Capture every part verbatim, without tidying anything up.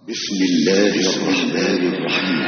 بسم الله الرحمن الرحيم.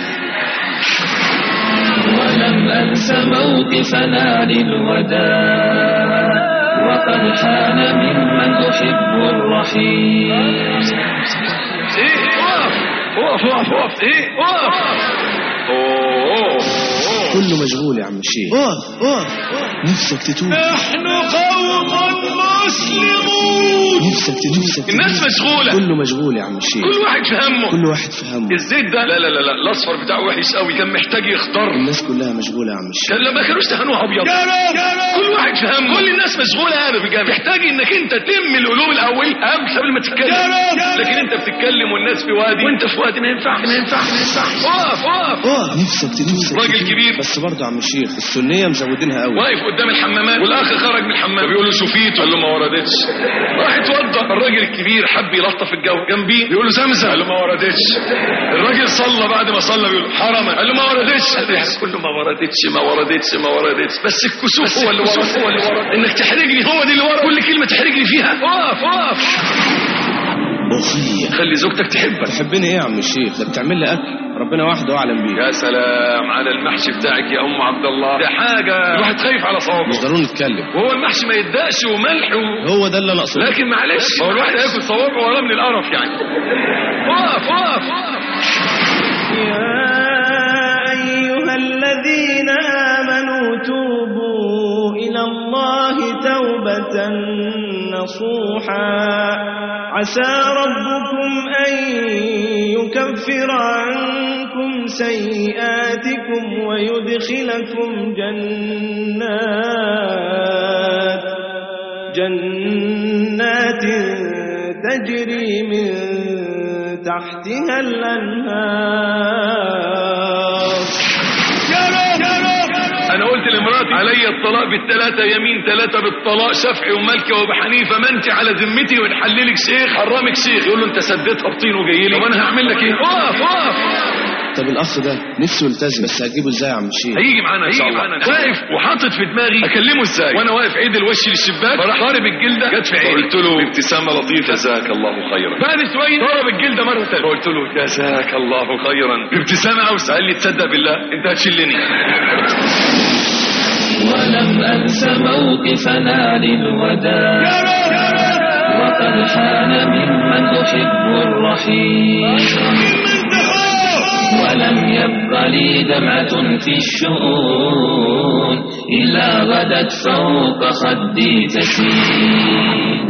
ولم أنس موقفنا للوداع وقد حان ممن أحب الرحيل. ايه وقف وقف وقف وقف ايه وقف. اوه كله مشغول يا عم الشيخ. وقف وقف نفسك تتوب. نحن قوم مسلمون. نفسك تتوب. الناس مشغولة. كله مشغول يا عم الشيخ. كل واحد في همه. كل واحد في همه. الزيت ده لا لا لا لا الاصفر بتاعه وحش قوي، كان محتاج يخضر. الناس كلها مشغولة يا عم الشيخ. كان لما كانوش دهنوها ابيض. كل واحد في همه. كل الناس مشغولة هذا في الجامع. محتاج انك انت تم العلوم الاول قبل ما تتكلم. لكن انت بتتكلم والناس في وادي وانت في وادي ما ينفعش ما ينفعش ما ينفعش. وقف وقف وقف. نفسك تتوب. راجل كبير بس برضه يا عم الشيخ السنية مزودينها قوي. واقف قدام الحمامات والاخ خرج من الحمام بيقول له شوفيت، قال له ما وردتش. راح اتوضى الراجل الكبير حب يلطف الجو جنبيه بيقول له زمزم، قال له ما وردتش. الراجل صلى بعد ما صلى بيقول له حرمه، قال له ما وردتش. قال له يعني كله ما وردتش ما وردتش ما وردتش، بس الكسوف هو اللي ورد هو اللي ورد انك تحرجني هو دي اللي ورد. كل كلمه تحرجني فيها. وقف وقف. أخي خلي زوجتك تحبك. تحبني ايه يا عم الشيخ؟ ده بتعمل لي اكل ربنا وحده اعلم بيه. يا سلام على المحشي بتاعك يا ام عبد الله، ده حاجه الواحد خايف على صوابه. مش ضروري نتكلم. وهو المحشي ما يدقش وملح و... هو ده اللي انا اقصده. لكن معلش هو الواحد هياكل صوابه ولا من القرف يعني. وقف وقف وقف. يا أيها الذين آمنوا توبوا إلى الله توبة نصوحا عسى ربكم أن يكفر عنكم سيئاتكم ويدخلكم جنات جنات تجري من تحتها الأنهار. انا قلت لمراتي علي الطلاق بالثلاثه يمين ثلاثه بالطلاق شافعي ومالكي وابو حنيفه، ما انت على ذمتي ونحللك شيخ حرمك شيخ. يقول له انت سديتها بطين وجاي لي، طب انا هعمل لك ايه؟ وقف وقف. طب الاخ ده نفسه يلتزم بس هتجيبه ازاي يا عم الشيخ؟ هيجي معانا هيجي معانا. واقف وحاطط في دماغي اكلمه ازاي وانا واقف عيد الوش للشباك، فراح ضارب الجلده جت في عيني. قلت له ابتسامه لطيفه جزاك الله خيرا. بعد شويه ضرب الجلده مره ثانيه قلت له جزاك الله خيرا ابتسامه اوسع. قال لي تصدق بالله انت هتشلني. ولم أنس موقفنا للوداع وقد حان ممن أحب الرحيل. ولم يبق لي دمعة في الشؤون إلا غدت فوق خدي تسيل.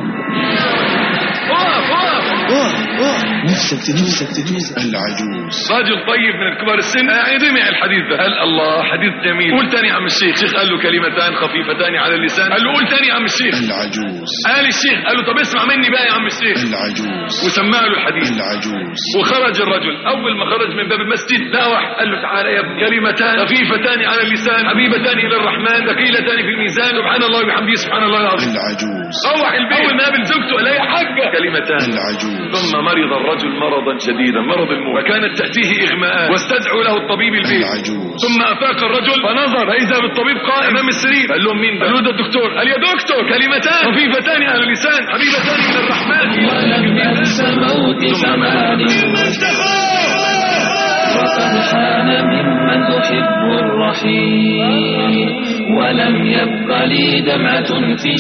وقف وقف. نفسك نفسك تتوب. العجوز راجل طيب من الكبار السن يعني دمع الحديث ده، قال الله حديث جميل. قول تاني يا عم الشيخ. الشيخ قال له كلمتان خفيفتان على اللسان. قال له قول تاني يا عم الشيخ. العجوز. قال الشيخ قال له طب اسمع مني بقى يا عم الشيخ. العجوز. وسمع له الحديث. العجوز. وخرج الرجل اول ما خرج من باب المسجد لا واحد قال له تعالى يا ابني كلمتان خفيفتان على اللسان حبيبتان الى الرحمن ثقيلتان في الميزان سبحان الله وبحمده سبحان الله العظيم. العجوز. روح البيت اول ما قابل زوجته قال يا حاجه كلمتان. العجوز. ثم مرض الرجل مرضا شديدا مرض الموت وكانت تأتيه إغماءات واستدعوا له الطبيب البيت. العجوز. ثم أفاق الرجل فنظر فإذا بالطبيب قائم أمام السرير. قال لهم مين ده؟ قالوا ده الدكتور. قال يا دكتور كلمتان خفيفتان على اللسان حبيبتان إلى الرحمن. ولم أنس موقفنا للوداع وقد حان ممن أحب الرحيل. ولم يبق لي دمعة في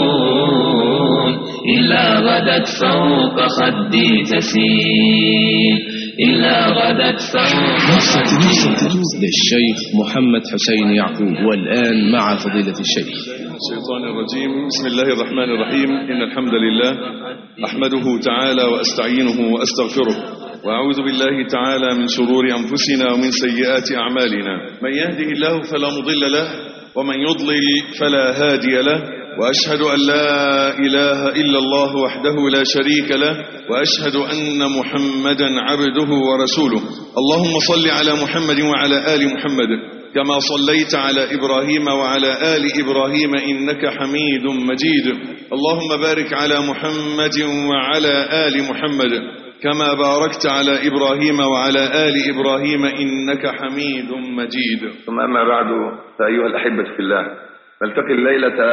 الشؤون إلا غدت فوق خدي تسيل إلا غدت فوق خدي تسيل. للشيخ محمد حسين يعقوب. والآن مع فضيلة الشيخ. الشيطان الرجيم. بسم الله الرحمن الرحيم. إن الحمد لله أحمده تعالى وأستعينه وأستغفره وأعوذ بالله تعالى من شرور أنفسنا ومن سيئات أعمالنا. من يهده الله فلا مضل له ومن يضلل فلا هادي له. وأشهد أن لا إله إلا الله وحده لا شريك له وأشهد أن محمدا عبده ورسوله. اللهم صل على محمد وعلى آل محمد كما صليت على إبراهيم وعلى آل إبراهيم إنك حميد مجيد. اللهم بارك على محمد وعلى آل محمد كما باركت على إبراهيم وعلى آل إبراهيم إنك حميد مجيد. ثم أما بعد فأيها الأحبة في الله، نلتقي الليلة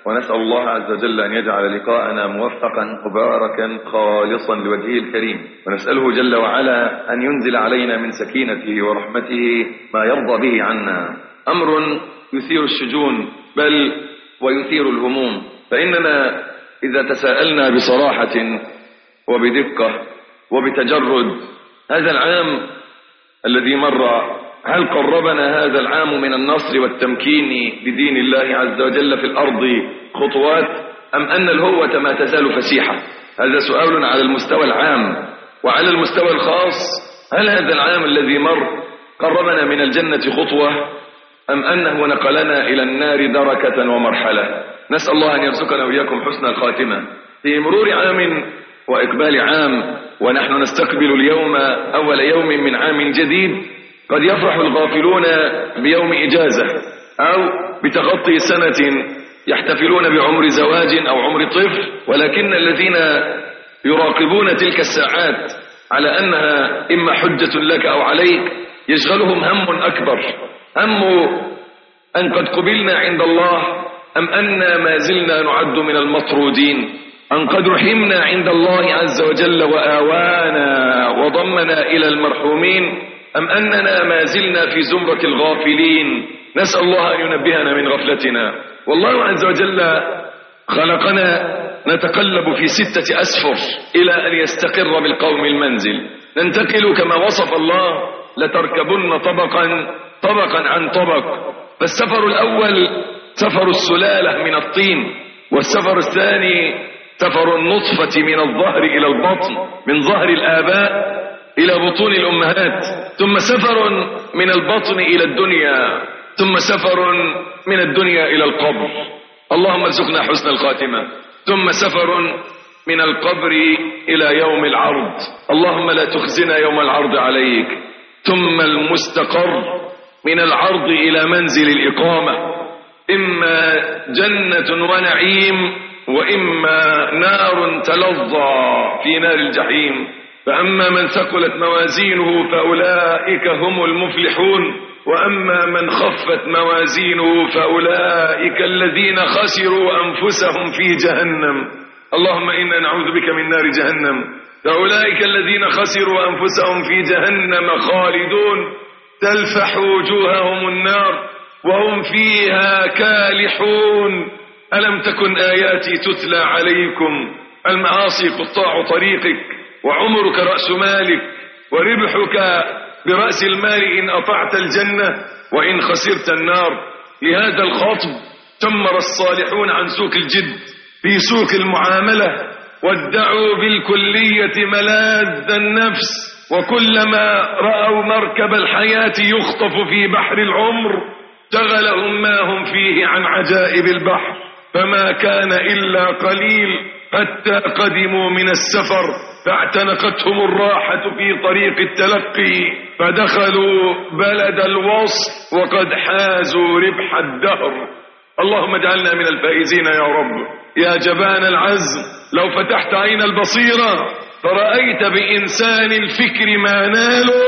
ونسأل الله عز وجل أن يجعل لقاءنا موفقا مباركا خالصا لوجهه الكريم، ونسأله جل وعلا أن ينزل علينا من سكينته ورحمته ما يرضى به عنا. أمر يثير الشجون بل ويثير الهموم، فإننا إذا تساءلنا بصراحة وبدقة وبتجرد هذا العام الذي مر، هل قربنا هذا العام من النصر والتمكين لدين الله عز وجل في الأرض خطوات، أم أن الهوة ما تزال فسيحة؟ هذا سؤال على المستوى العام. وعلى المستوى الخاص، هل هذا العام الذي مر قربنا من الجنة خطوة، أم أنه نقلنا إلى النار دركة ومرحلة؟ نسأل الله أن يرزقنا وإياكم حسن الخاتمة في مرور عام وإقبال عام، ونحن نستقبل اليوم أول يوم من عام جديد. قد يفرح الغافلون بيوم إجازة أو بتغطي سنة يحتفلون بعمر زواج أو عمر طفل، ولكن الذين يراقبون تلك الساعات على أنها إما حجة لك أو عليك يشغلهم هم أكبر، هم أن قد قبلنا عند الله، أم أن ما زلنا نعد من المطرودين، أن قد رحمنا عند الله عز وجل وآوانا وضمنا إلى المرحومين، أم أننا ما زلنا في زمرة الغافلين. نسأل الله أن ينبهنا من غفلتنا. والله عز وجل خلقنا نتقلب في ستة أسفر إلى أن يستقر بالقوم المنزل. ننتقل كما وصف الله: لتركبن طبقا طبقا عن طبق. فالسفر الأول سفر السلالة من الطين، والسفر الثاني سفر النطفة من الظهر إلى البطن، من ظهر الآباء إلى بطون الأمهات، ثم سفر من البطن إلى الدنيا، ثم سفر من الدنيا إلى القبر. اللهم ارزقنا حسن الخاتمة. ثم سفر من القبر إلى يوم العرض، اللهم لا تخزنا يوم العرض عليك. ثم المستقر من العرض إلى منزل الإقامة، إما جنة ونعيم وإما نار تلظى في نار الجحيم. فأما من ثقلت موازينه فأولئك هم المفلحون، وأما من خفت موازينه فأولئك الذين خسروا أنفسهم في جهنم. اللهم إنا نعوذ بك من نار جهنم. فأولئك الذين خسروا أنفسهم في جهنم خالدون تلفح وجوههم النار وهم فيها كالحون. ألم تكن آياتي تتلى عليكم؟ المعاصي قطاع طريقك، وعمرك رأس مالك، وربحك برأس المال إن أطعت الجنة وإن خسرت النار. لهذا الخطب تمر الصالحون عن سوق الجد في سوق المعاملة، وادعوا بالكلية ملاذ النفس، وكلما رأوا مركب الحياة يخطف في بحر العمر شغلهم ما هم فيه عن عجائب البحر، فما كان إلا قليل حتى قدموا من السفر فاعتنقتهم الراحة في طريق التلقي، فدخلوا بلد الوصل وقد حازوا ربح الدهر. اللهم اجعلنا من الفائزين يا رب. يا جبان العزم، لو فتحت عين البصيرة فرأيت بإنسان الفكر ما ناله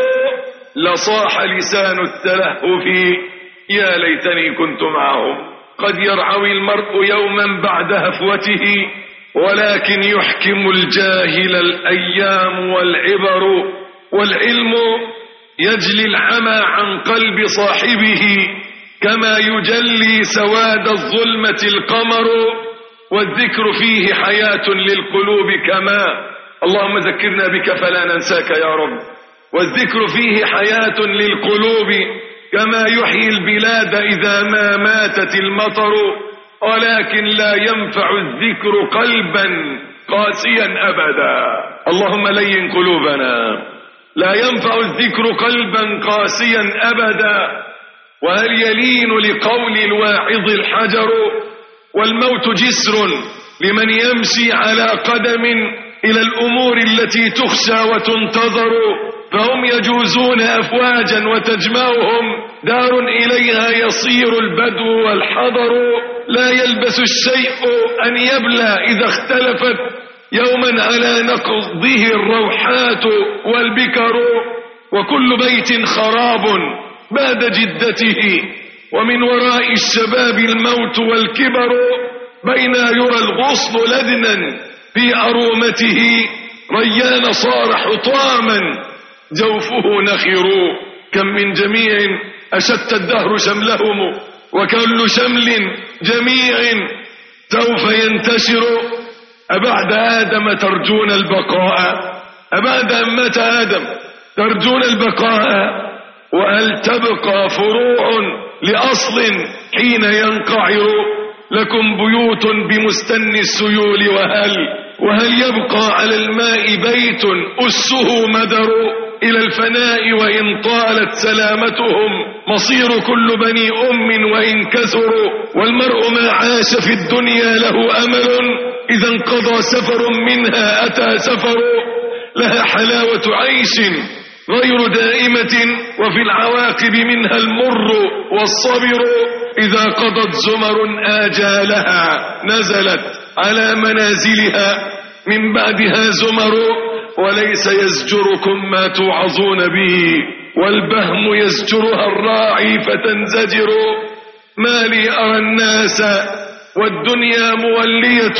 لصاح لسان التلهف يا ليتني كنت معهم. قد يرعوي المرء يوما بعد هفوته، ولكن يحكم الجاهل الأيام والعبر، والعلم يجلي العمى عن قلب صاحبه كما يجلي سواد الظلمة القمر، والذكر فيه حياة للقلوب كما. اللهم ذكرنا بك فلا ننساك يا رب. والذكر فيه حياة للقلوب كما يحيي البلاد إذا ما ماتت المطر، ولكن لا ينفع الذكر قلبا قاسيا أبدا. اللهم لين قلوبنا. لا ينفع الذكر قلبا قاسيا أبدا. وهل يلين لقول الواعظ الحجر؟ والموت جسر لمن يمشي على قدم إلى الأمور التي تخشى وتنتظر، فهم يجوزون أفواجا وتجمعهم دار إليها يصير البدو والحضر. لا يلبس الشيء أن يبلى إذا اختلفت يوما على نقضه الروحات والبكر، وكل بيت خراب بعد جدته، ومن وراء الشباب الموت والكبر. بين يرى الغصن لدنا في أرومته ريان صار حطاما جوفه نخر كم من جميع أشت الدهر شملهم وكل شمل جميع سوف ينتشر أبعد آدم ترجون البقاء أبعد أمة آدم ترجون البقاء وهل تبقى فروع لأصل حين ينقعر لكم بيوت بمستن السيول وهل وهل يبقى على الماء بيت أسه مدر إلى الفناء وإن طالت سلامتهم مصير كل بني أم وإن كثروا والمرء ما عاش في الدنيا له أمل إذا انقضى سفر منها أتى سفر لها حلاوة عيش غير دائمة وفي العواقب منها المر والصبر إذا قضت زمر آجالها نزلت على منازلها من بعدها زمر وليس يزجركم ما توعظون به والبهم يزجرها الراعي فتنزجر ما لي أرى الناس والدنيا مولية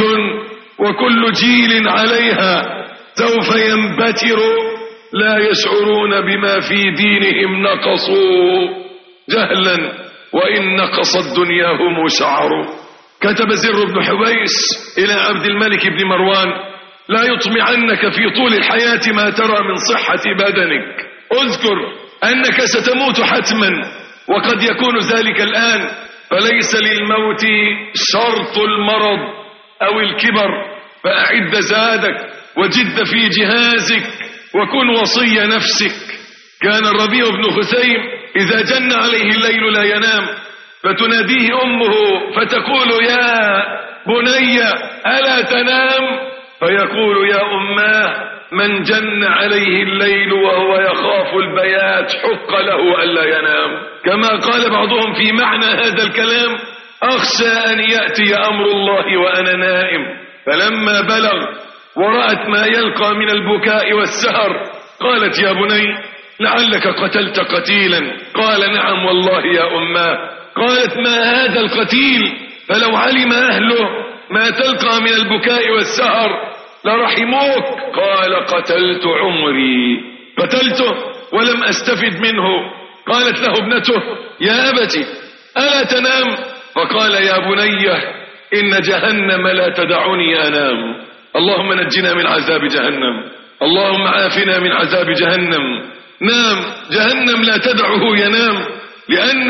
وكل جيل عليها سوف ينبتر لا يشعرون بما في دينهم نقصوا جهلا وإن نقصت دنياهم شعروا. كتب زر بن حبيس إلى عبد الملك بن مروان لا يطمعنك في طول الحياة ما ترى من صحة بدنك اذكر أنك ستموت حتما وقد يكون ذلك الآن فليس للموت شرط المرض أو الكبر فأعد زادك وجد في جهازك وكن وصي نفسك. كان الربيع بن خثيم إذا جن عليه الليل لا ينام فتناديه أمه فتقول يا بني ألا تنام فيقول يا أماه من جن عليه الليل وهو يخاف البيات حق له ألا ينام. كما قال بعضهم في معنى هذا الكلام أخشى أن يأتي أمر الله وأنا نائم فلما بلغ ورأت ما يلقى من البكاء والسهر قالت يا بني لعلك قتلت قتيلا قال نعم والله يا أماه. قالت ما هذا القتيل فلو علم أهله ما تلقى من البكاء والسهر لرحموك. قال قتلت عمري قتلته ولم أستفد منه. قالت له ابنته يا أبتي ألا تنام فقال يا بني إن جهنم لا تدعني أنام. اللهم نجنا من عذاب جهنم اللهم عافنا من عذاب جهنم. نام جهنم لا تدعه ينام لأن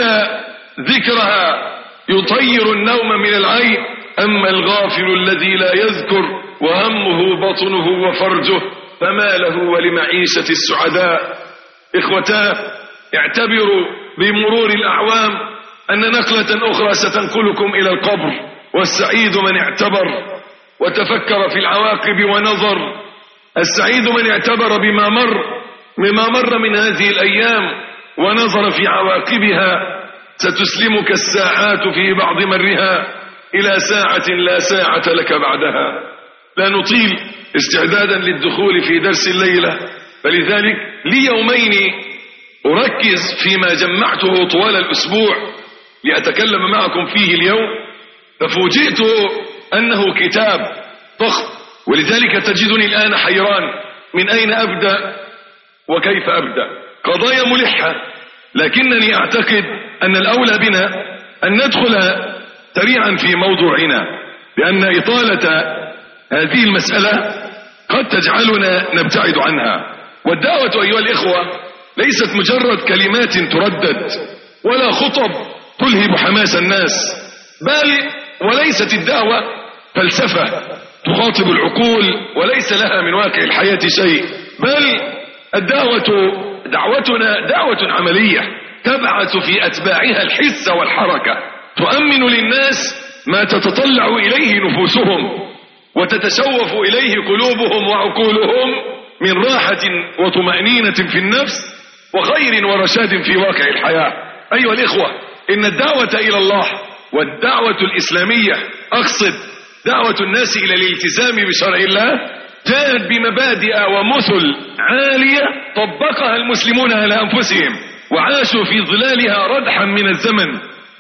ذكرها يطير النوم من العين. أما الغافل الذي لا يذكر وهمه بطنه وفرجه فما له ولمعيشة السعداء. إخوتاه اعتبروا بمرور الأعوام أن نقلة أخرى ستنقلكم إلى القبر والسعيد من اعتبر وتفكر في العواقب ونظر. السعيد من اعتبر بما مر بما مر من هذه الأيام ونظر في عواقبها. ستسلمك الساعات في بعض مرها إلى ساعة لا ساعة لك بعدها. لا نطيل استعدادا للدخول في درس الليلة فلذلك لي يومين أركز فيما جمعته طوال الأسبوع لأتكلم معكم فيه اليوم ففوجئت أنه كتاب ضخم ولذلك تجدني الآن حيران من أين أبدأ وكيف أبدأ. قضايا ملحة لكنني أعتقد أن الأولى بنا أن ندخل سريعا في موضوعنا لأن إطالة هذه المسألة قد تجعلنا نبتعد عنها. والدعوة أيها الإخوة ليست مجرد كلمات تردد ولا خطب تلهب حماس الناس بل وليست الدعوة فلسفة تخاطب العقول وليس لها من واقع الحياة شيء بل الدعوة دعوتنا دعوة عملية تبعث في أتباعها الحس والحركة تؤمن للناس ما تتطلع إليه نفوسهم وتتشوف إليه قلوبهم وعقولهم من راحة وطمأنينة في النفس وخير ورشاد في واقع الحياة. أيها الإخوة إن الدعوة إلى الله والدعوة الإسلامية أقصد دعوة الناس إلى الالتزام بشرع الله جاءت بمبادئ ومثل عالية طبقها المسلمون على أنفسهم وعاشوا في ظلالها ردحا من الزمن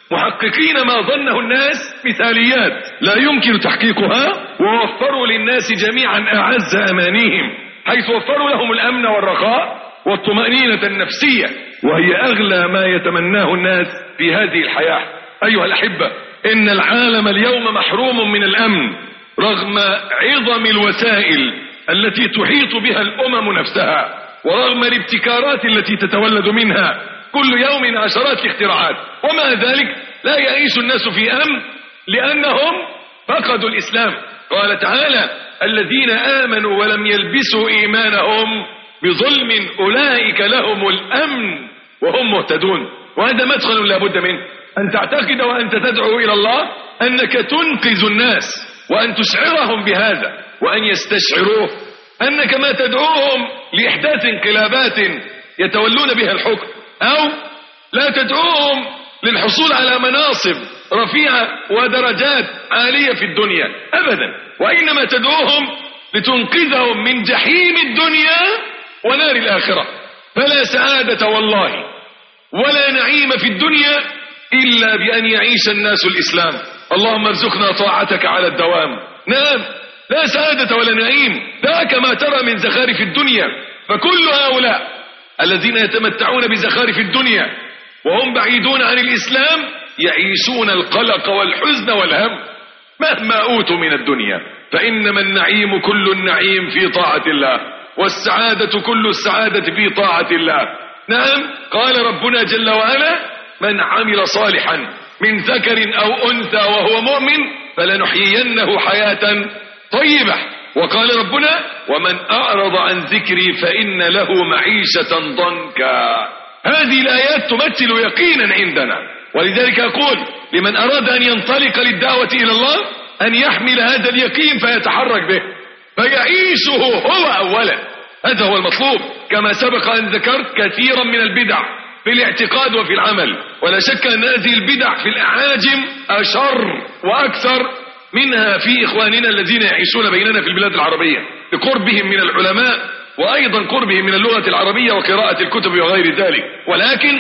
محققين ما ظنه الناس مثاليات لا يمكن تحقيقها، ووفروا للناس جميعا أعز أمانيهم، حيث وفروا لهم الأمن والرخاء والطمأنينة النفسية، وهي أغلى ما يتمناه الناس في هذه الحياة. أيها الأحبة، إن العالم اليوم محروم من الأمن رغم عظم الوسائل التي تحيط بها الأمم نفسها، ورغم الابتكارات التي تتولد منها كل يوم عشرات الاختراعات، ومع ذلك لا يعيش الناس في أمن لأنهم فقدوا الإسلام. قال تعالى: الذين آمنوا ولم يلبسوا إيمانهم بظلم أولئك لهم الأمن وهم مهتدون. وهذا مدخل لا بد منه، أن تعتقد وأنت تدعو إلى الله أنك تنقذ الناس، وأن تشعرهم بهذا، وأن يستشعروه أنك ما تدعوهم لإحداث انقلابات يتولون بها الحكم، أو لا تدعوهم للحصول على مناصب رفيعة ودرجات عالية في الدنيا أبدا، وإنما تدعوهم لتنقذهم من جحيم الدنيا ونار الآخرة. فلا سعادة والله ولا نعيم في الدنيا إلا بأن يعيش الناس الإسلام. اللهم ارزقنا طاعتك على الدوام. نعم، لا سعادة ولا نعيم، ذاك ما ترى من زخارف الدنيا. فكل هؤلاء الذين يتمتعون بزخارف الدنيا وهم بعيدون عن الإسلام يعيشون القلق والحزن والهم مهما أوتوا من الدنيا، فإنما النعيم كل النعيم في طاعة الله، والسعادة كل السعادة في طاعة الله. نعم، قال ربنا جل وعلا: من عمل صالحا من ذكر أو أنثى وهو مؤمن فلنحيينه حياة طيبة. وقال ربنا: ومن أعرض عن ذكري فإن له معيشة ضنكا. هذه الآيات تمثل يقينا عندنا، ولذلك أقول لمن أراد أن ينطلق للدعوة إلى الله أن يحمل هذا اليقين فيتحرك به فيعيشه هو أولا. هذا هو المطلوب، كما سبق أن ذكرت كثيرا من البدع في الاعتقاد وفي العمل، ولا شك أن هذه البدع في الأعاجم أشر وأكثر منها في إخواننا الذين يعيشون بيننا في البلاد العربية، لقربهم من العلماء وأيضا قربهم من اللغة العربية وقراءة الكتب وغير ذلك، ولكن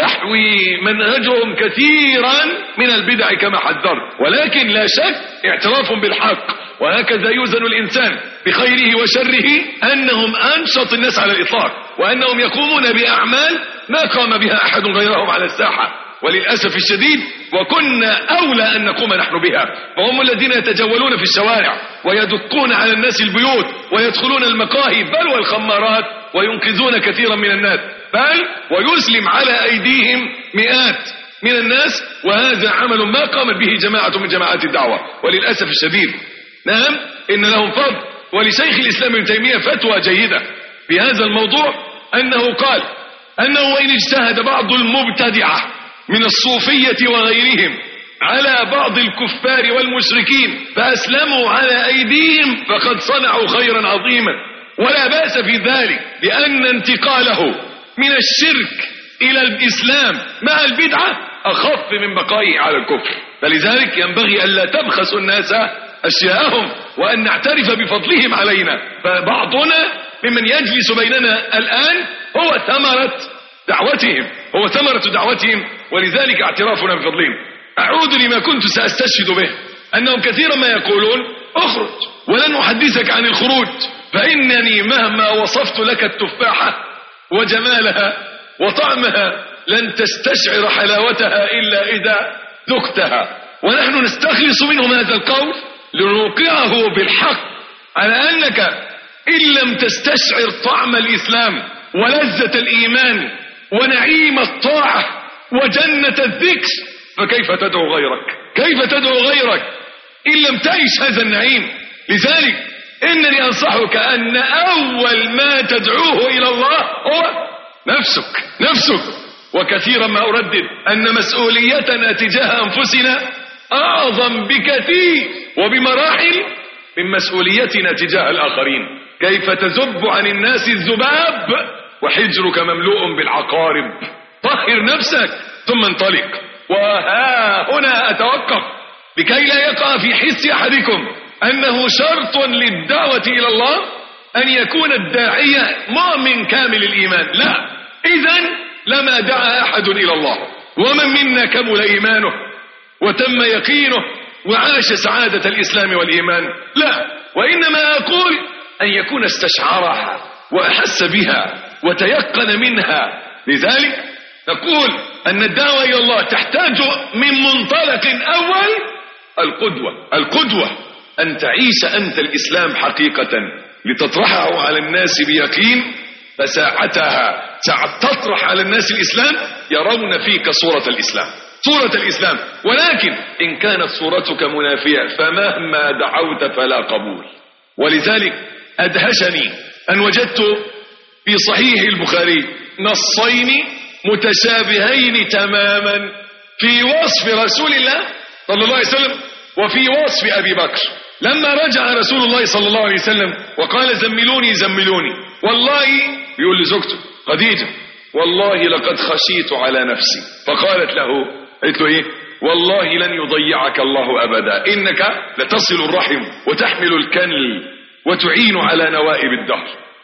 يحوي منهجهم كثيرا من البدع كما حذرت. ولكن لا شك اعتراف بالحق، وهكذا يوزن الإنسان بخيره وشره، أنهم أنشط الناس على الإطلاق، وأنهم يقومون بأعمال ما قام بها أحد غيرهم على الساحة، وللأسف الشديد وكنا أولى أن نقوم نحن بها. وهم الذين يتجولون في الشوارع ويدقون على الناس البيوت ويدخلون المقاهي بل والخمارات وينقذون كثيرا من الناس، بل ويسلم على أيديهم مئات من الناس، وهذا عمل ما قامت به جماعة من جماعات الدعوة وللأسف الشديد. نعم، إن لهم فضل. ولشيخ الإسلام ابن تيمية فتوى جيدة في هذا الموضوع، أنه قال أنه وإن اجتهد بعض المبتدعة من الصوفية وغيرهم على بعض الكفار والمشركين فأسلموا على أيديهم فقد صنعوا خيرا عظيما، ولا بأس في ذلك، لأن انتقاله من الشرك إلى الإسلام مع البدعة أخف من بقائه على الكفر. فلذلك ينبغي ألا تبخسوا الناس أشياءهم، وأن نعترف بفضلهم علينا. فبعضنا ممن يجلس بيننا الآن هو ثمرة دعوتهم هو ثمرة دعوتهم ولذلك اعترافنا بفضلهم. أعود لما كنت سأستشهد به، أنهم كثيرا ما يقولون اخرج ولن أحدثك عن الخروج، فإنني مهما وصفت لك التفاحة وجمالها وطعمها لن تستشعر حلاوتها إلا إذا ذقتها. ونحن نستخلص منهم هذا القول لنوقعه بالحق على أنك إن لم تستشعر طعم الإسلام ولذة الإيمان ونعيم الطاعة وجنة الذكر فكيف تدعو غيرك كيف تدعو غيرك إن لم تعيش هذا النعيم؟ لذلك إنني أنصحك أن أول ما تدعوه إلى الله هو نفسك نفسك وكثيرا ما أردد أن مسؤوليتنا تجاه أنفسنا أعظم بكثير وبمراحل من مسؤوليتنا تجاه الآخرين. كيف تذب عن الناس الذباب وحجرك مملوء بالعقارب؟ طهر نفسك ثم انطلق. وها هنا أتوقف لكي لا يقع في حس أحدكم أنه شرط للدعوة إلى الله أن يكون الداعية مؤمن كامل الإيمان. لا، إذن لما دعا أحد إلى الله. ومن منا كمل إيمانه وتم يقينه وعاش سعادة الإسلام والإيمان؟ لا، وإنما أقول أن يكون استشعرها وأحس بها وتيقن منها. لذلك نقول أن الدعوة إلى الله تحتاج من منطلق أول القدوة. القدوة أن تعيش أنت الإسلام حقيقة لتطرحه على الناس بيقين، فساعتها ساعة تطرح على الناس الإسلام يرون فيك صورة الإسلام صورة الإسلام. ولكن إن كانت صورتك منافية فمهما دعوت فلا قبول. ولذلك أدهشني أن وجدت في صحيح البخاري نصين متشابهين تماما في وصف رسول الله صلى الله عليه وسلم وفي وصف أبي بكر. لما رجع رسول الله صلى الله عليه وسلم وقال زملوني زملوني، والله يقول لزوجته خديجة والله لقد خشيت على نفسي، فقالت له قالت له ايه؟ والله لن يضيعك الله أبدا، إنك لتصل الرحم وتحمل الكل وتعين على نوائب الدهر.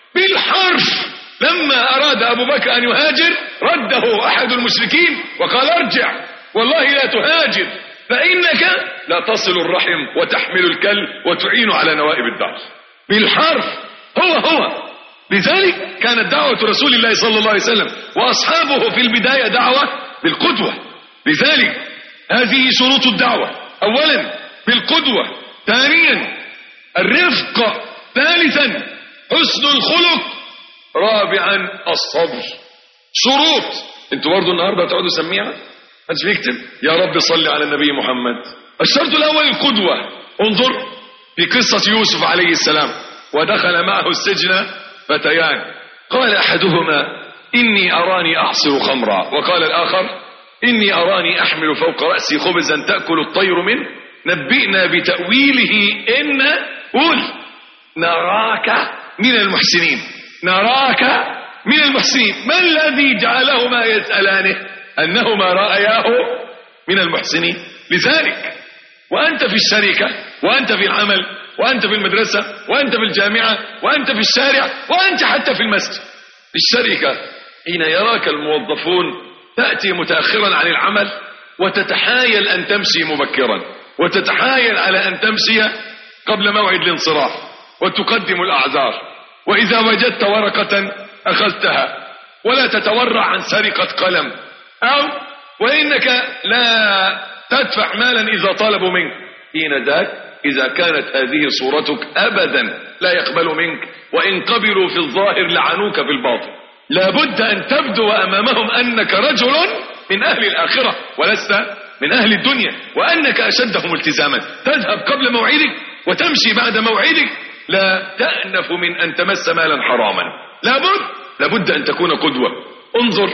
بالحرف لما أراد أبو بكر أن يهاجر رده أحد المشركين وقال ارجع والله لا تهاجر فإنك لا تصل الرحم وتحمل الكل وتعين على نوائب الدهر. بالحرف هو هو. لذلك كانت دعوة رسول الله صلى الله عليه وسلم وأصحابه في البداية دعوة بالقدوة. لذلك هذه شروط الدعوة: أولا بالقدوة، ثانيا الرفق، ثالثا حسن الخلق، رابعا الصبر. شروط. انتوا برضو النهارده تقعدوا سميعا محدش بيكتب يا رب صل على النبي محمد. الشرط الاول القدوة. انظر في قصة يوسف عليه السلام ودخل معه السجن فتيان، قال احدهما اني اراني اعصر خمرا، وقال الاخر اني اراني احمل فوق رأسي خبزا تأكل الطير منه نبئنا بتأويله إن قل نراك من المحسنين. نراك من المحسنين. ما الذي جعلهما يسألانه؟ أنهما رأياه من المحسنين. لذلك وأنت في الشركة وأنت في العمل وأنت في المدرسة وأنت في الجامعة وأنت في الشارع وأنت حتى في المسجد. في الشركة حين يراك الموظفون تأتي متأخرا عن العمل وتتحايل أن تمشي مبكرا، وتتحايل على أن تمشي قبل موعد الانصراف، وتقدم الأعذار، وإذا وجدت ورقة أخذتها، ولا تتورع عن سرقة قلم، أو وإنك لا تدفع مالا إذا طلبوا منك. حين ذاك إذا كانت هذه صورتك أبدا لا يقبل منك، وإن قبلوا في الظاهر لعنوك في الباطن. لابد أن تبدو أمامهم أنك رجل من أهل الآخرة ولست من أهل الدنيا، وأنك أشدهم التزاما. تذهب قبل موعدك وتمشي بعد موعدك، لا تأنف من أن تمس مالا حراما. لابد لابد أن تكون قدوة. انظر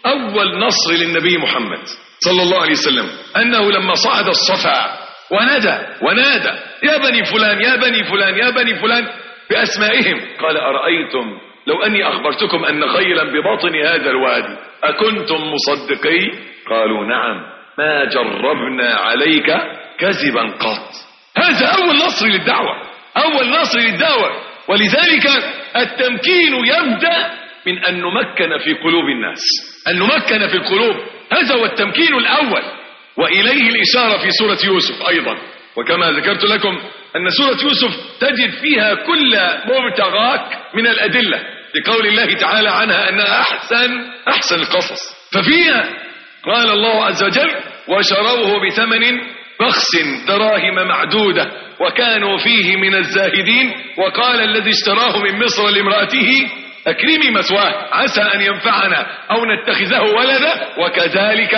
أول نصر للنبي محمد صلى الله عليه وسلم أنه لما صعد الصفا ونادى ونادى يا بني فلان يا بني فلان يا بني فلان بأسمائهم، قال أرأيتم لو أني أخبرتكم أن خيلا بباطن هذا الوادي أكنتم مصدقي؟ قالوا نعم ما جربنا عليك كذبا قط. هذا أول نصر للدعوة، أول نصر للدعوة. ولذلك التمكين يبدأ من أن نمكن في قلوب الناس، أن نمكن في القلوب. هذا هو التمكين الأول، وإليه الإشارة في سورة يوسف أيضا. وكما ذكرت لكم أن سورة يوسف تجد فيها كل مبتغاك من الأدلة لقول الله تعالى عنها أنها أحسن أحسن القصص. ففيها قال الله عز وجل وشروه بثمن بخس دراهم معدودة وكانوا فيه من الزاهدين، وقال الذي اشتراه من مصر لامرأته أكرمي مثواه عسى أن ينفعنا أو نتخذه ولدا وكذلك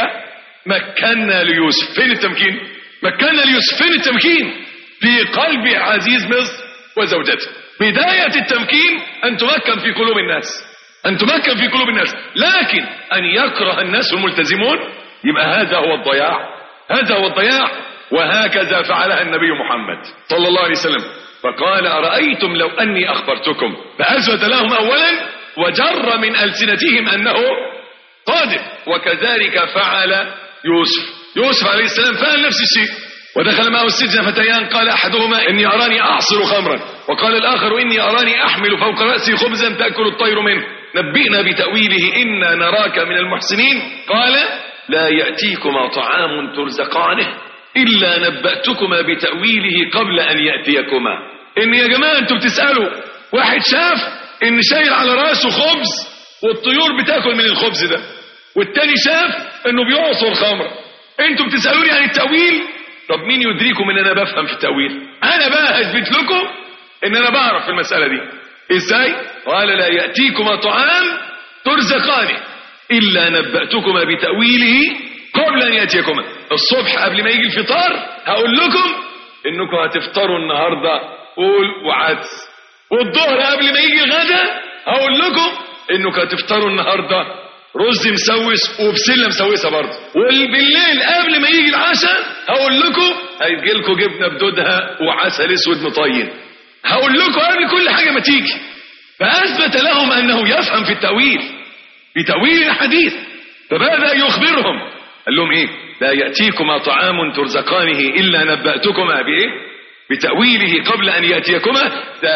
مكنا ليوسف. فين التمكين؟ مكنا ليوسف. فين التمكين؟ في قلب عزيز مصر وزوجته. بداية التمكين أن تمكن في قلوب الناس، أن تمكن في قلوب الناس. لكن أن يكره الناس الملتزمون يبقى هذا هو الضياع، هذا هو الضياع. وهكذا فعلها النبي محمد صلى الله عليه وسلم، فقال أرأيتم لو أني أخبرتكم، فأثبت لهم أولا وجر من ألسنتهم أنه قادر. وكذلك فعل يوسف. يوسف عليه السلام فعل نفس الشيء، ودخل معه السجن فتيان، قال أحدهما إني أراني أعصر خمرا، وقال الآخر إني أراني أحمل فوق رأسي خبزا تأكل الطير منه نبئنا بتأويله إنا نراك من المحسنين. قال لا يأتيكما طعام ترزقانه إلا نبأتكما بتأويله قبل أن يأتيكما. إن يا جماعة أنتم بتسألوا واحد شاف إن شايل على راسه خبز والطيور بتاكل من الخبز ده، والتاني شاف إنه بيعصر خمرة. أنتم بتسألوني عن التأويل؟ طب مين يدريكم إن أنا بفهم في التأويل؟ أنا بقى أثبت لكم إن أنا بعرف في المسألة دي. إزاي؟ قال لا يأتيكما طعام ترزقانه إلا نبأتكما بتأويله قبل أن يأتيكما. الصبح قبل ما يجي الفطار هقول لكم إنكم هتفطروا النهاردة فول وعدس، والظهر قبل ما يجي الغدا هقول لكم إنكم هتفطروا النهاردة رز مسوس وبسلة مسوسة برضه، وبالليل قبل ما يجي العشاء هقول لكم هيجي لكم جبنة بدودها وعسل اسود مطين. هقول لكم قبل كل حاجة ما تيجي. فأثبت لهم أنه يفهم في التأويل، في تأويل الحديث. فبدأ يخبرهم، قال لهم إيه؟ لا يأتيكما طعام ترزقانه إلا نبأتكما بإيه؟ بتأويله قبل أن يأتيكما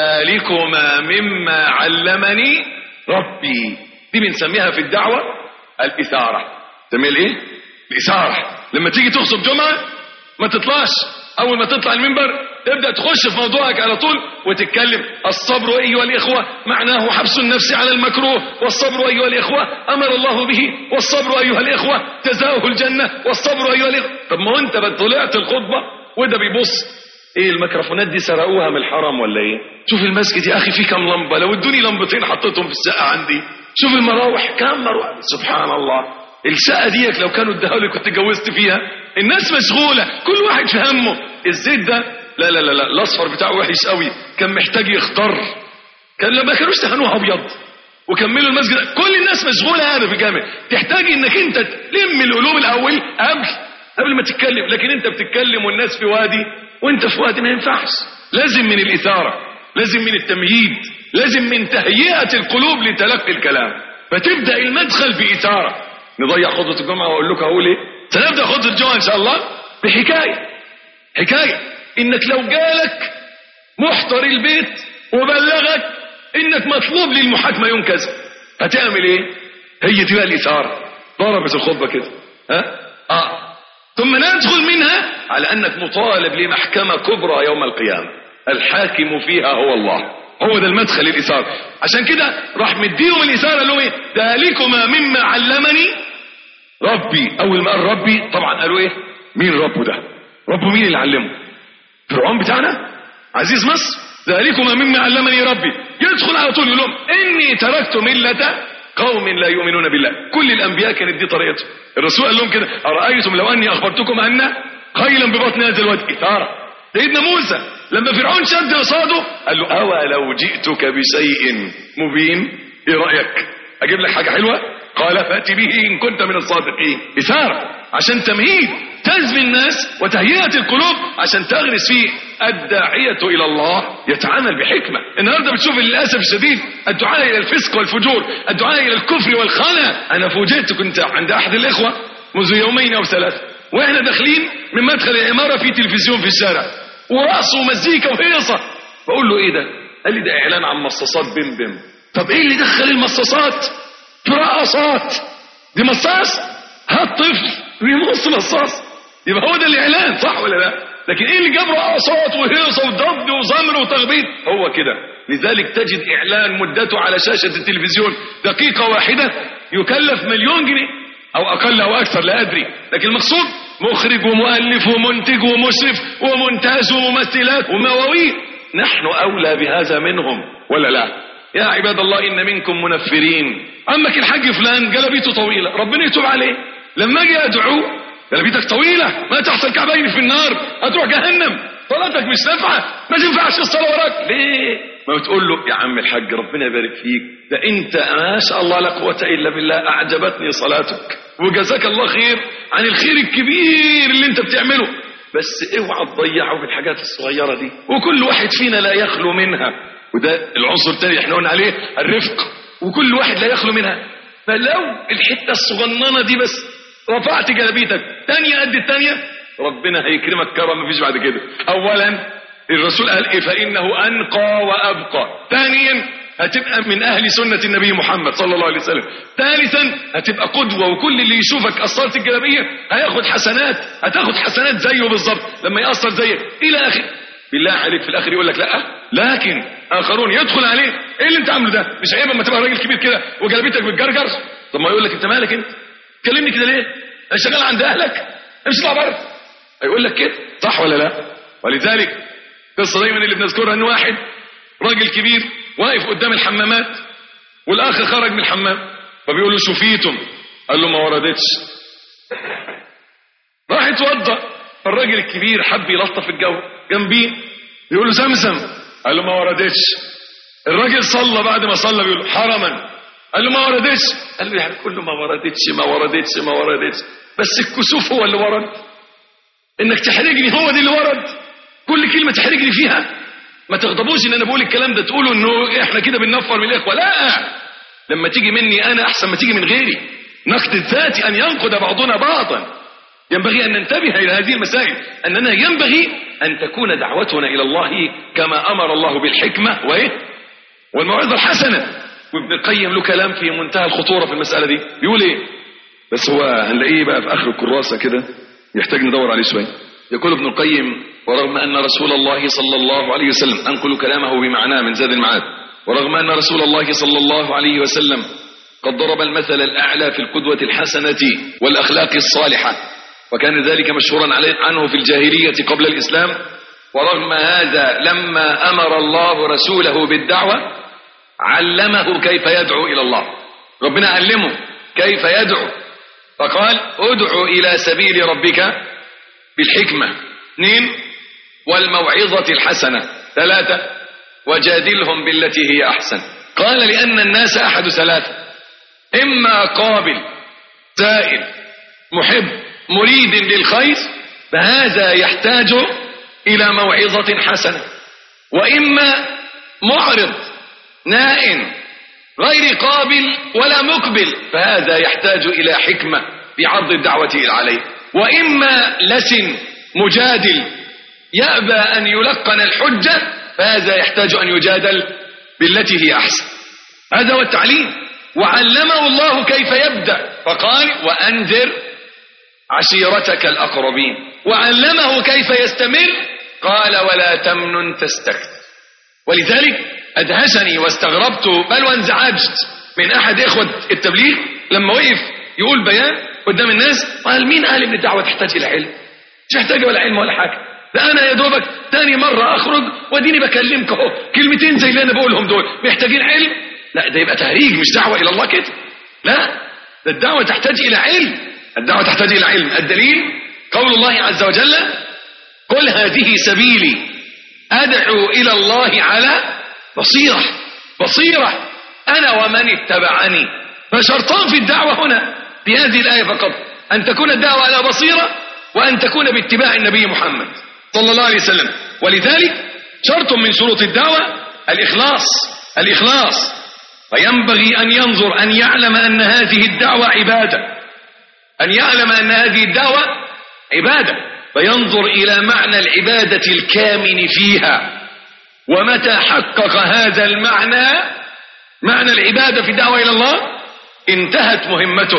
ذلكما مما علمني ربي. دي بنسميها في الدعوة الإثارة. تسميها الإيه؟ الإثارة. لما تيجي تخطب جمعة ما تطلعش أول ما تطلع المنبر تبدأ تخش في موضوعك على طول وتتكلم. الصبر أيها الإخوة معناه حبس النفس على المكروه، والصبر أيها الإخوة أمر الله به، والصبر أيها الإخوة جزاؤه الجنة، والصبر أيها الإخوة. طب ما أنت طلعت الخطبة وده بيبص إيه الميكروفونات دي سرقوها من الحرم ولا إيه؟ شوف المسجد يا أخي فيه كم لمبة، لو ادوني لمبتين حطيتهم في الشقة عندي. شوف المراوح كم مروحة، سبحان الله. الشقة ديك لو كانوا اداها لي كنت اتجوزت فيها. الناس مشغولة كل واحد في همه. الزيت ده لا لا لا لا الاصفر بتاعه وحش قوي، كان محتاج يخضر. كان لما كانوش دهنوها ابيض وكملوا المسجد. كل الناس مشغوله هذا في الجامع. تحتاج انك انت تلم القلوب الاول قبل قبل ما تتكلم. لكن انت بتتكلم والناس في وادي وانت في وادي، ما ينفعش. لازم من الاثاره، لازم من التمهيد، لازم من تهيئه القلوب لتلقي الكلام. فتبدا المدخل باثاره. نضيع خطبه الجمعه واقول لكم هقول ايه؟ سنبدا خطبه الجمعه ان شاء الله بحكايه. حكايه انك لو جالك محضر البيت وبلغك انك مطلوب للمحاكمه يوم كذا هتعمل ايه؟ هي دي بقى الاثاره. ضربت الخطبه كده. ها؟ اه ثم ندخل منها على انك مطالب لمحكمه كبرى يوم القيامه، الحاكم فيها هو الله. هو ده المدخل الاثاره. عشان كده راح مديهم الاثاره اللي هو ايه؟ ذلكما مما علمني ربي. اول ما قال ربي طبعا قالوا ايه؟ مين ربه ده؟ ربه مين اللي علمه؟ فرعون بتاعنا عزيز مصر. ذلكما مما علمني ربي. يدخل على طول يقول لهم اني تركت مله قوم لا يؤمنون بالله. كل الانبياء كانت دي طريقتهم. الرسول قال لهم كده ارايتم لو اني اخبرتكم ان خيلا ببطن هذا الوادي. اثاره. سيدنا موسى لما فرعون شد قصاده قال له اوا لو جئتك بشيء مبين، ايه رايك اجيب لك حاجه حلوه؟ قال فات به ان كنت من الصادقين. اثاره عشان تمهيد تزمي الناس وتهيئة القلوب عشان تغرس فيه الداعية إلى الله يتعامل بحكمة. النهاردة بتشوف للأسف الشديد الدعاء إلى الفسق والفجور، الدعاء إلى الكفر والخنا. أنا فوجئت كنت عند أحد الإخوة منذ يومين أو ثلاثة وإحنا داخلين من مدخل العمارة في تلفزيون في الشارع ورقص ومزيكا وهيصة. بقول له إيه ده؟ قال لي ده إعلان عن مصاصات بم بم. طب إيه اللي دخل المصاصات في رقصات؟ دي مصاص؟ هات طفل بيمص مصاص يبقى هو ده الاعلان، صح ولا لا؟ لكن ايه اللي جاب رقصات وهيصه وضبط وزمر وتخبيط؟ هو كده. لذلك تجد اعلان مدته على شاشه التلفزيون دقيقه واحده يكلف مليون جنيه او اقل او اكثر لا ادري، لكن المقصود مخرج ومؤلف ومنتج ومشرف ومونتاج وممثلات ومواويل. نحن اولى بهذا منهم ولا لا؟ يا عباد الله ان منكم منفرين. عمك الحاج فلان جلبيته طويله ربنا يتوب عليه. لما اجي ادعوه جلبيتك طويلة ما تحت الكعبين في النار هتروح جهنم، صلاتك مش نافعة، ما تنفعش الصلاة وراك. ليه؟ ما بتقول له يا عم الحاج ربنا يبارك فيك، ده انت ما شاء الله لا قوة الا بالله اعجبتني صلاتك وجزاك الله خير عن الخير الكبير اللي انت بتعمله، بس اوعى تضيعه في الحاجات الصغيرة دي. وكل واحد فينا لا يخلو منها، وده العنصر الثاني احنا قلنا عليه الرفق، وكل واحد لا يخلو منها. فلو الحتة الصغننة دي بس رفعت جلبيتك تانية قد التانية ربنا هيكرمك كرم مفيش بعد كده. اولا الرسول قال ايه؟ فانه انقى وابقى. ثانيا هتبقى من أهل سنة النبي محمد صلى الله عليه وسلم. ثالثا هتبقى قدوة، وكل اللي يشوفك قصرت الجلابية هياخد حسنات، هتاخد حسنات زيه بالظبط لما يقصر زيك إلى آخر. بالله عليك في الآخر يقول لك لا، لكن آخرون يدخل عليه إيه اللي أنت عامله ده؟ مش عيب اما تبقى راجل كبير كده وجلابيتك بتجرجر؟ طب ما يقول لك أنت مالك أنت؟ تكلمني كده ليه؟ أنا شغال عند أهلك، امشي اطلع بره. هيقول لك كده صح ولا لا؟ ولذلك قصة دايما اللي بنذكرها ان واحد راجل كبير واقف قدام الحمامات، والاخ خرج من الحمام فبيقول له شفيتم؟ قال له ما وردتش. راح يتوضا، الراجل الكبير حب يلطف الجو جنبيه بيقول له زمزم، قال له ما وردتش. الراجل صلى، بعد ما صلى بيقول له حرما، قال له ما وردتش. قال له يعني كله ما وردتش ما وردتش ما وردتش، بس الكسوف هو اللي ورد. انك تحرجني هو دي اللي ورد، كل كلمة تحرجني فيها. ما تغضبوش ان انا بقول الكلام ده تقولوا انه احنا كده بننفر من الاخوة، لا، لما تيجي مني انا احسن ما تيجي من غيري. نقد الذات ان ينقد بعضنا بعضا. ينبغي ان ننتبه الى هذه المسائل، اننا ينبغي ان تكون دعوتنا الى الله كما امر الله بالحكمة وايه والموعظة الحسنة. وابن القيم له كلام في منتهى الخطورة في المسألة دي، بيقول ايه؟ بس هو هنلاقيه بقى في اخر الكراسة كده، يحتاج ندور عليه شوية. يقول ابن القيم: ورغم أن رسول الله صلى الله عليه وسلم، أنقل كلامه بمعناه من زاد المعاد، ورغم أن رسول الله صلى الله عليه وسلم قد ضرب المثل الأعلى في القدوة الحسنة والأخلاق الصالحة، وكان ذلك مشهورا عنه في الجاهلية قبل الإسلام، ورغم هذا لما أمر الله رسوله بالدعوة علمه كيف يدعو إلى الله. ربنا علمه كيف يدعو، فقال: ادعو إلى سبيل ربك بالحكمة. اثنين: والموعظة الحسنة. ثلاثة: وجادلهم بالتي هي أحسن. قال: لأن الناس أحد ثلاثة: إما قابل سائل محب مريد للخير، فهذا يحتاج إلى موعظة حسنة، وإما معرض نائم غير قابل ولا مقبل، فهذا يحتاج إلى حكمة في عرض الدعوة عليه، وإما لسن مجادل يأبى أن يلقن الحجة، فهذا يحتاج أن يجادل بالتي هي أحسن. هذا هو التعليم. وعلمه الله كيف يبدأ، فقال: وأنذر عشيرتك الأقربين. وعلمه كيف يستمر، قال: ولا تمنن تستكثر. ولذلك أدهشني واستغربت بل وانزعجت من أحد إخوة التبليغ لما وقف يقول بيان قدام الناس، قال: مين قال إن الدعوة تحتاج إلى علم؟ مش محتاجة ولا علم ولا حاجة، ده أنا يا دوبك تاني مرة أخرج واديني بكلمك أهو كلمتين زي اللي أنا بقولهم دول، محتاجين علم؟ لا، ده يبقى تهريج مش دعوة إلى الله كده. لا، ده الدعوة تحتاج إلى علم، الدعوة تحتاج إلى علم. الدليل قول الله عز وجل: قل هذه سبيلي أدعو إلى الله على بصيرة. بصيرة أنا ومن اتبعني. فشرطان في الدعوة هنا في هذه الآية فقط: أن تكون الدعوة على بصيرة، وأن تكون باتباع النبي محمد صلى الله عليه وسلم. ولذلك شرط من شروط الدعوة الإخلاص. الإخلاص. فينبغي أن ينظر، أن يعلم أن هذه الدعوة عبادة، أن يعلم أن هذه الدعوة عبادة، فينظر إلى معنى العبادة الكامن فيها. ومتى حقق هذا المعنى، معنى العبادة في الدعوة إلى الله، انتهت مهمته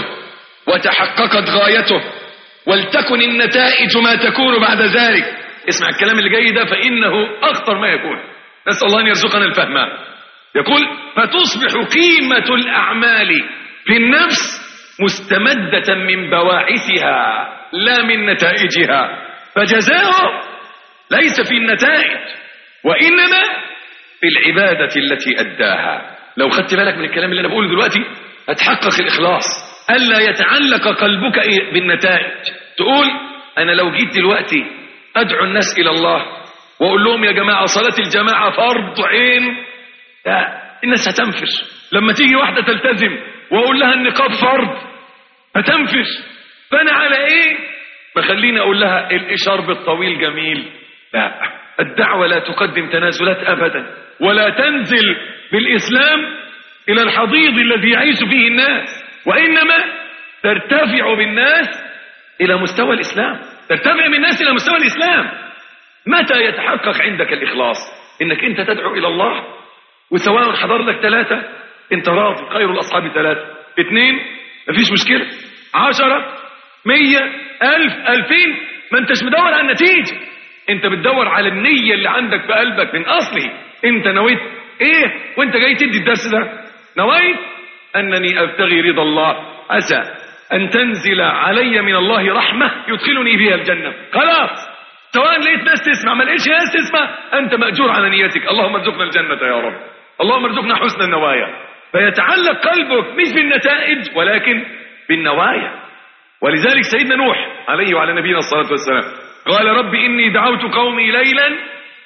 وتحققت غايته، ولتكن النتائج ما تكون بعد ذلك. اسمع الكلام اللي جاي ده فإنه أخطر ما يكون، نسأل الله أن يرزقنا الفهم. يقول: فتصبح قيمة الأعمال في النفس مستمدة من بواعثها لا من نتائجها، فجزاؤه ليس في النتائج وإنما في العبادة التي أداها. لو خدت بالك من الكلام اللي أنا بقوله دلوقتي هتحقق الإخلاص، ألا يتعلق قلبك بالنتائج. تقول: أنا لو جيت دلوقتي أدعو الناس إلى الله وأقول لهم يا جماعة صلاة الجماعة فرض عين، لا، الناس هتنفر. لما تيجي واحدة تلتزم وأقول لها النقاب فرض هتنفر. فأنا على إيه؟ فخليني أقول لها الإشارب الطويل جميل. لا، الدعوة لا تقدم تنازلات أبدا، ولا تنزل بالإسلام إلى الحضيض الذي يعيش فيه الناس، وإنما ترتفع بالناس إلى مستوى الإسلام، ترتفع بالناس إلى مستوى الإسلام. متى يتحقق عندك الإخلاص؟ إنك أنت تدعو إلى الله وسواء حضر لك ثلاثة انت راضي، خير الأصحاب ثلاثة. اثنين مفيش مشكلة، عشرة، مية، ألف، ألفين، ما انتش مدور على النتيجة، انت بتدور على النية اللي عندك في قلبك من أصله. انت نويت ايه وانت جاي تدي الدرس ده؟ نويت أنني أبتغي رضا الله، عسى أن تنزل علي من الله رحمة يدخلني بها الجنة. خلاص، سواء لقيت ناس تسمع ما لقيتش ناس تسمع، أنت مأجور على نيتك. اللهم ارزقنا الجنة يا رب، اللهم ارزقنا حسن النوايا. فيتعلق قلبك مش بالنتائج ولكن بالنوايا. ولذلك سيدنا نوح عليه وعلى نبينا الصلاة والسلام قال رب إني دعوت قومي ليلا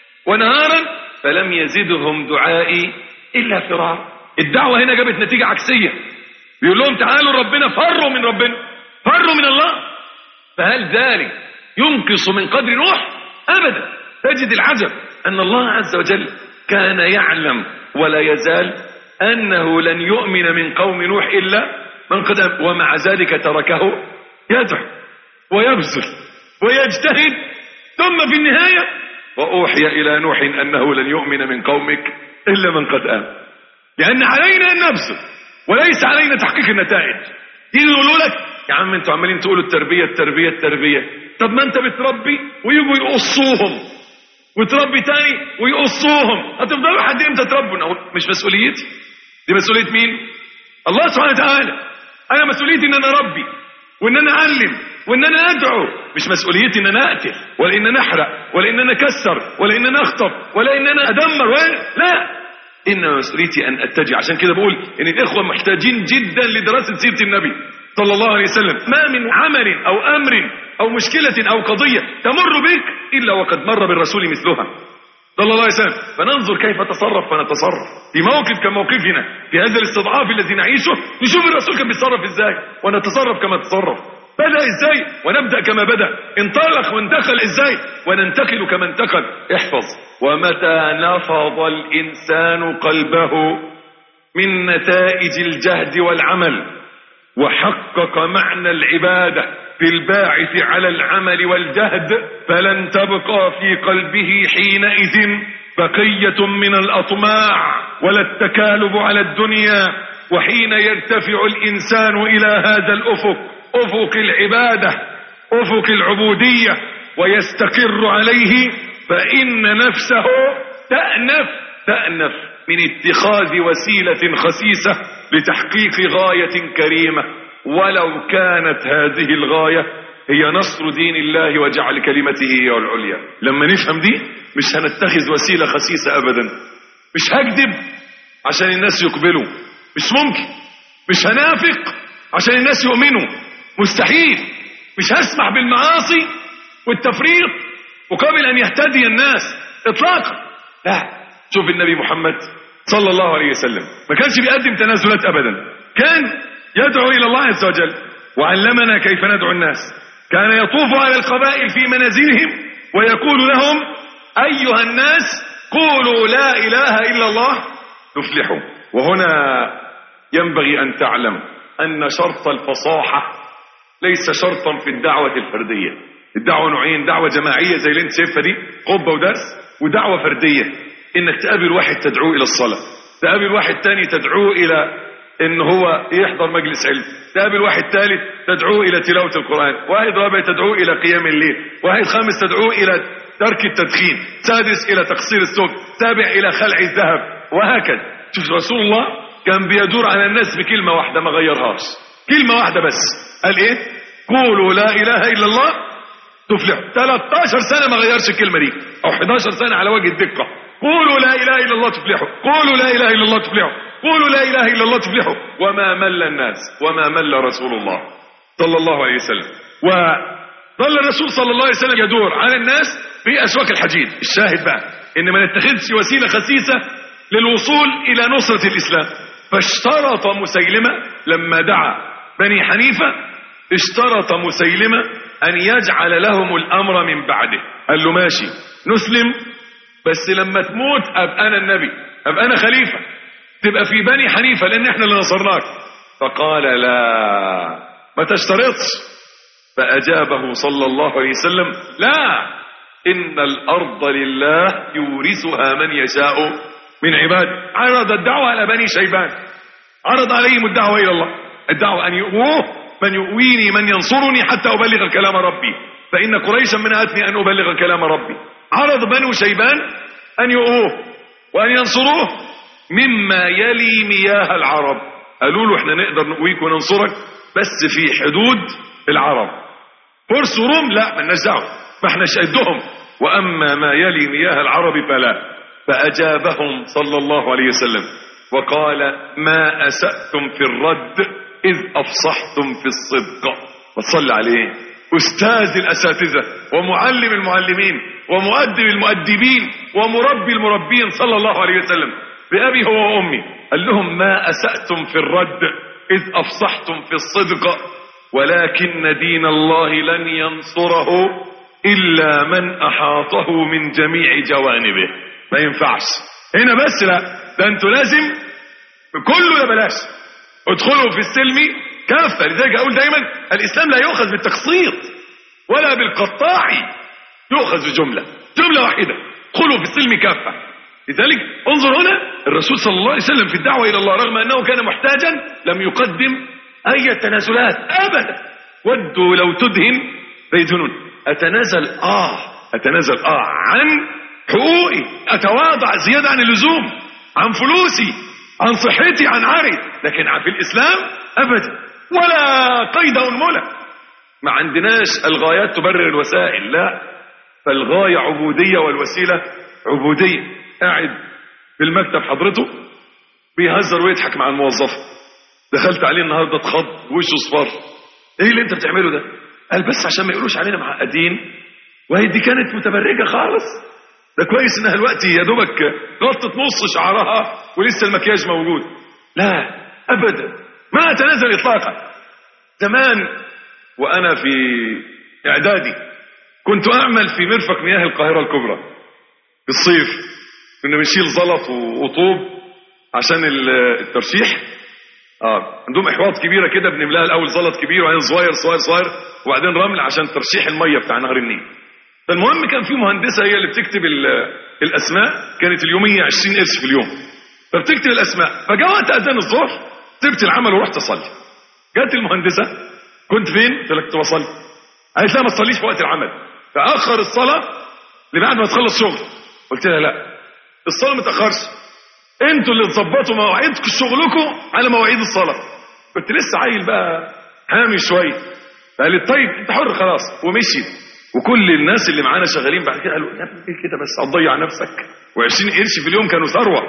ونهارا فلم يزدهم دعائي إلا فرارا. الدعوة هنا جابت نتيجة عكسية، بيقول لهم تعالوا ربنا، فروا من ربنا، فروا من الله. فهل ذلك ينقص من قدر نوح؟ أبدا. تجد العجب أن الله عز وجل كان يعلم ولا يزال أنه لن يؤمن من قوم نوح إلا من قد، ومع ذلك تركه يدعو ويبذل ويجتهد، ثم في النهاية وأوحي إلى نوح أنه لن يؤمن من قومك إلا من قد آمن. لأن علينا أن نبذل وليس علينا تحقيق النتائج. يجوا يقولوا لك يا عم انتوا عمالين تقولوا التربية التربية التربية، طب ما انت بتربي ويجوا يقصوهم وتربي تاني ويقصوهم، هتفضلوا لحد امتى تربوا؟ نقول مش مسؤوليتي، دي مسؤولية مين؟ الله سبحانه وتعالى. انا مسؤوليتي ان انا اربي وان انا اعلم وان انا ادعو، مش مسؤوليتي ان انا اقتل ولا ان انا احرق ولا ان انا اكسر ولا ان انا اخطف ولا ان انا ادمر ولا لا، إنما مسؤوليتي أن أتجه. عشان كده بقول إن الإخوة محتاجين جدا لدراسة سيرة النبي صلى الله عليه وسلم. ما من عمل أو أمر أو مشكلة أو قضية تمر بك إلا وقد مر بالرسول مثلها صلى الله عليه وسلم. فننظر كيف تصرف فنتصرف في موقف كموقفنا في هذا الاستضعاف الذي نعيشه، نشوف الرسول كان بيتصرف إزاي ونتصرف كما تصرف، بدأ إزاي ونبدأ كما بدأ، انطلق وانتقل إزاي وننتقل كما انتقل. احفظ: ومتى نفض الإنسان قلبه من نتائج الجهد والعمل وحقق معنى العبادة في الباعث على العمل والجهد فلن تبقى في قلبه حينئذ بقية من الأطماع ولا التكالب على الدنيا. وحين يرتفع الإنسان إلى هذا الأفق، أفق العبادة، أفق العبودية، ويستقر عليه، فإن نفسه تأنف تأنف من اتخاذ وسيلة خسيسة لتحقيق غاية كريمة، ولو كانت هذه الغاية هي نصر دين الله وجعل كلمته هي العليا. لما نفهم دي مش هنتخذ وسيلة خسيسة أبدا. مش هكذب عشان الناس يقبلوا، مش ممكن. مش هنافق عشان الناس يؤمنوا، مستحيل. مش هسمح بالمعاصي والتفريط وقبل أن يهتدي الناس إطلاقا، لا. شوف النبي محمد صلى الله عليه وسلم ما كانش بيقدم تنازلات أبدا، كان يدعو إلى الله عز وجل وعلمنا كيف ندعو الناس. كان يطوف على القبائل في منازلهم ويقول لهم: أيها الناس قولوا لا إله إلا الله تفلحوا. وهنا ينبغي أن تعلم أن شرط الفصاحة ليس شرطا في الدعوة الفردية. الدعوة نوعين: دعوة جماعية زي اللي انت شايفها دي، خطبة ودرس، ودعوة فردية انك تقابل واحد تدعوه الى الصلاة، تقابل واحد تاني تدعوه الى ان هو يحضر مجلس علم، تقابل واحد ثالث تدعوه الى تلاوة القرآن، واحد رابع تدعوه الى قيام الليل، واحد خامس تدعوه الى ترك التدخين، سادس الى تقصير السوق، سابع الى خلع الذهب، وهكذا. شوف رسول الله كان بيدور على الناس بكلمة واحدة ما غيرهاش، كلمة واحدة بس. قال ايه؟ قولوا لا اله الا الله تفلحوا. ثلاثة عشر سنة ما غيرش الكلمة دي، او احد عشر سنة على وجه الدقة. قولوا لا اله الا الله تفلحوا، قولوا لا اله الا الله تفلحوا، قولوا لا اله الا الله تفلحوا. وما مل الناس وما مل رسول الله صلى الله عليه وسلم. وظل الرسول صلى الله عليه وسلم يدور على الناس في اسواق الحديد. الشاهد بقى ان ما نتخذش وسيلة خسيسة للوصول الى نصرة الاسلام. فاشترط مسيلمة لما دعا بني حنيفة، اشترط مسيلمة ان يجعل لهم الامر من بعده. قال له ماشي نسلم، بس لما تموت ابقى انا النبي، ابقى انا خليفة، تبقى في بني حنيفة لان احنا اللي نصرناك. فقال لا ما تشترطش. فاجابه صلى الله عليه وسلم: لا، ان الارض لله يورثها من يشاء من عباده عرض الدعوة على بني شيبان، عرض عليهم الدعوة إلى الله، الدعوة أن يؤوه من يؤويني من ينصرني حتى أبلغ كلام ربي، فإن قريشا منعتني أن أبلغ كلام ربي. عرض بنو شيبان أن يؤوه وأن ينصروه مما يلي مياه العرب، قالوا له احنا نقدر نؤويك وننصرك بس في حدود العرب. فرس وروم لا ما لناش دعوه، ما احناش قدهم، واما ما يلي مياه العرب فلا. فاجابهم صلى الله عليه وسلم وقال ما اسأتم في الرد اذ افصحتم في الصدق. وصلى عليه استاذ الاساتذه ومعلم المعلمين ومؤدب المؤدبين ومربي المربين صلى الله عليه وسلم بأبي هو وأمي، قال لهم ما أسأتم في الرد إذ أفصحتم في الصدق ولكن دين الله لن ينصره إلا من أحاطه من جميع جوانبه. ما ينفعش هنا بس، لا ده انتوا لازم كله لا بلاش ادخلوا في السلم كافة. لذلك أقول دايما الإسلام لا يؤخذ بالتقسيط ولا بالقطاع، يؤخذ بجملة جملة واحدة، ادخلوا في السلم كافة. لذلك انظر هنا الرسول صلى الله عليه وسلم في الدعوة إلى الله رغم أنه كان محتاجا لم يقدم أي تنازلات أبدا. ودوا لو تدهن فيدهنون. أتنازل آه أتنازل آه عن حقوقي، أتواضع زيادة عن اللزوم، عن فلوسي، عن صحتي، عن عري، لكن في الإسلام أبدا ولا قيد أنملة. ما عندناش الغايات تبرر الوسائل، لا، فالغاية عبودية والوسيلة عبودية. قاعد في المكتب حضرته بيهزر ويضحك مع الموظف، دخلت عليه النهارده اتخض وشه صفر. ايه اللي انت بتعمله ده؟ قال بس عشان ما يقولوش علينا معقدين، وهي دي كانت متبرجه خالص، ده كويس انها دلوقتي يا دوبك غطت نص شعرها ولسه المكياج موجود. لا ابدا ما اتنازل اطلاقا. زمان وانا في اعدادي كنت اعمل في مرفق مياه القاهره الكبرى في الصيف، كنا بنشيل زلط وطوب عشان الترشيح. اه عندهم احواض كبيره كده بنملاها الاول زلط كبير وبعدين صغير صغير صغير وبعدين رمل عشان ترشيح الميه بتاع نهر النيل. فالمهم كان في مهندسه هي اللي بتكتب الاسماء، كانت اليوميه عشرين قرش في اليوم، فبتكتب الاسماء. فجاء وقت اذان الظهر سبت العمل ورحت اصلي. جت المهندسه كنت فين؟ قلت لها كنت بصلي. قالت لا ما تصليش في وقت العمل، فاخر الصلاه لبعد ما تخلص شغل. قلت لها لا الصلاه ما تاخرش، انتوا اللي تظبطوا مواعيدكم شغلكم على مواعيد الصلاه. كنت لسه عيل بقى حامي شويه، فقالت طيب انت حر خلاص ومشيت. وكل الناس اللي معانا شغالين بعد كده قالوا يا ابني ايه كده بس هتضيع نفسك، وعشرين قرش في اليوم كانوا ثروه.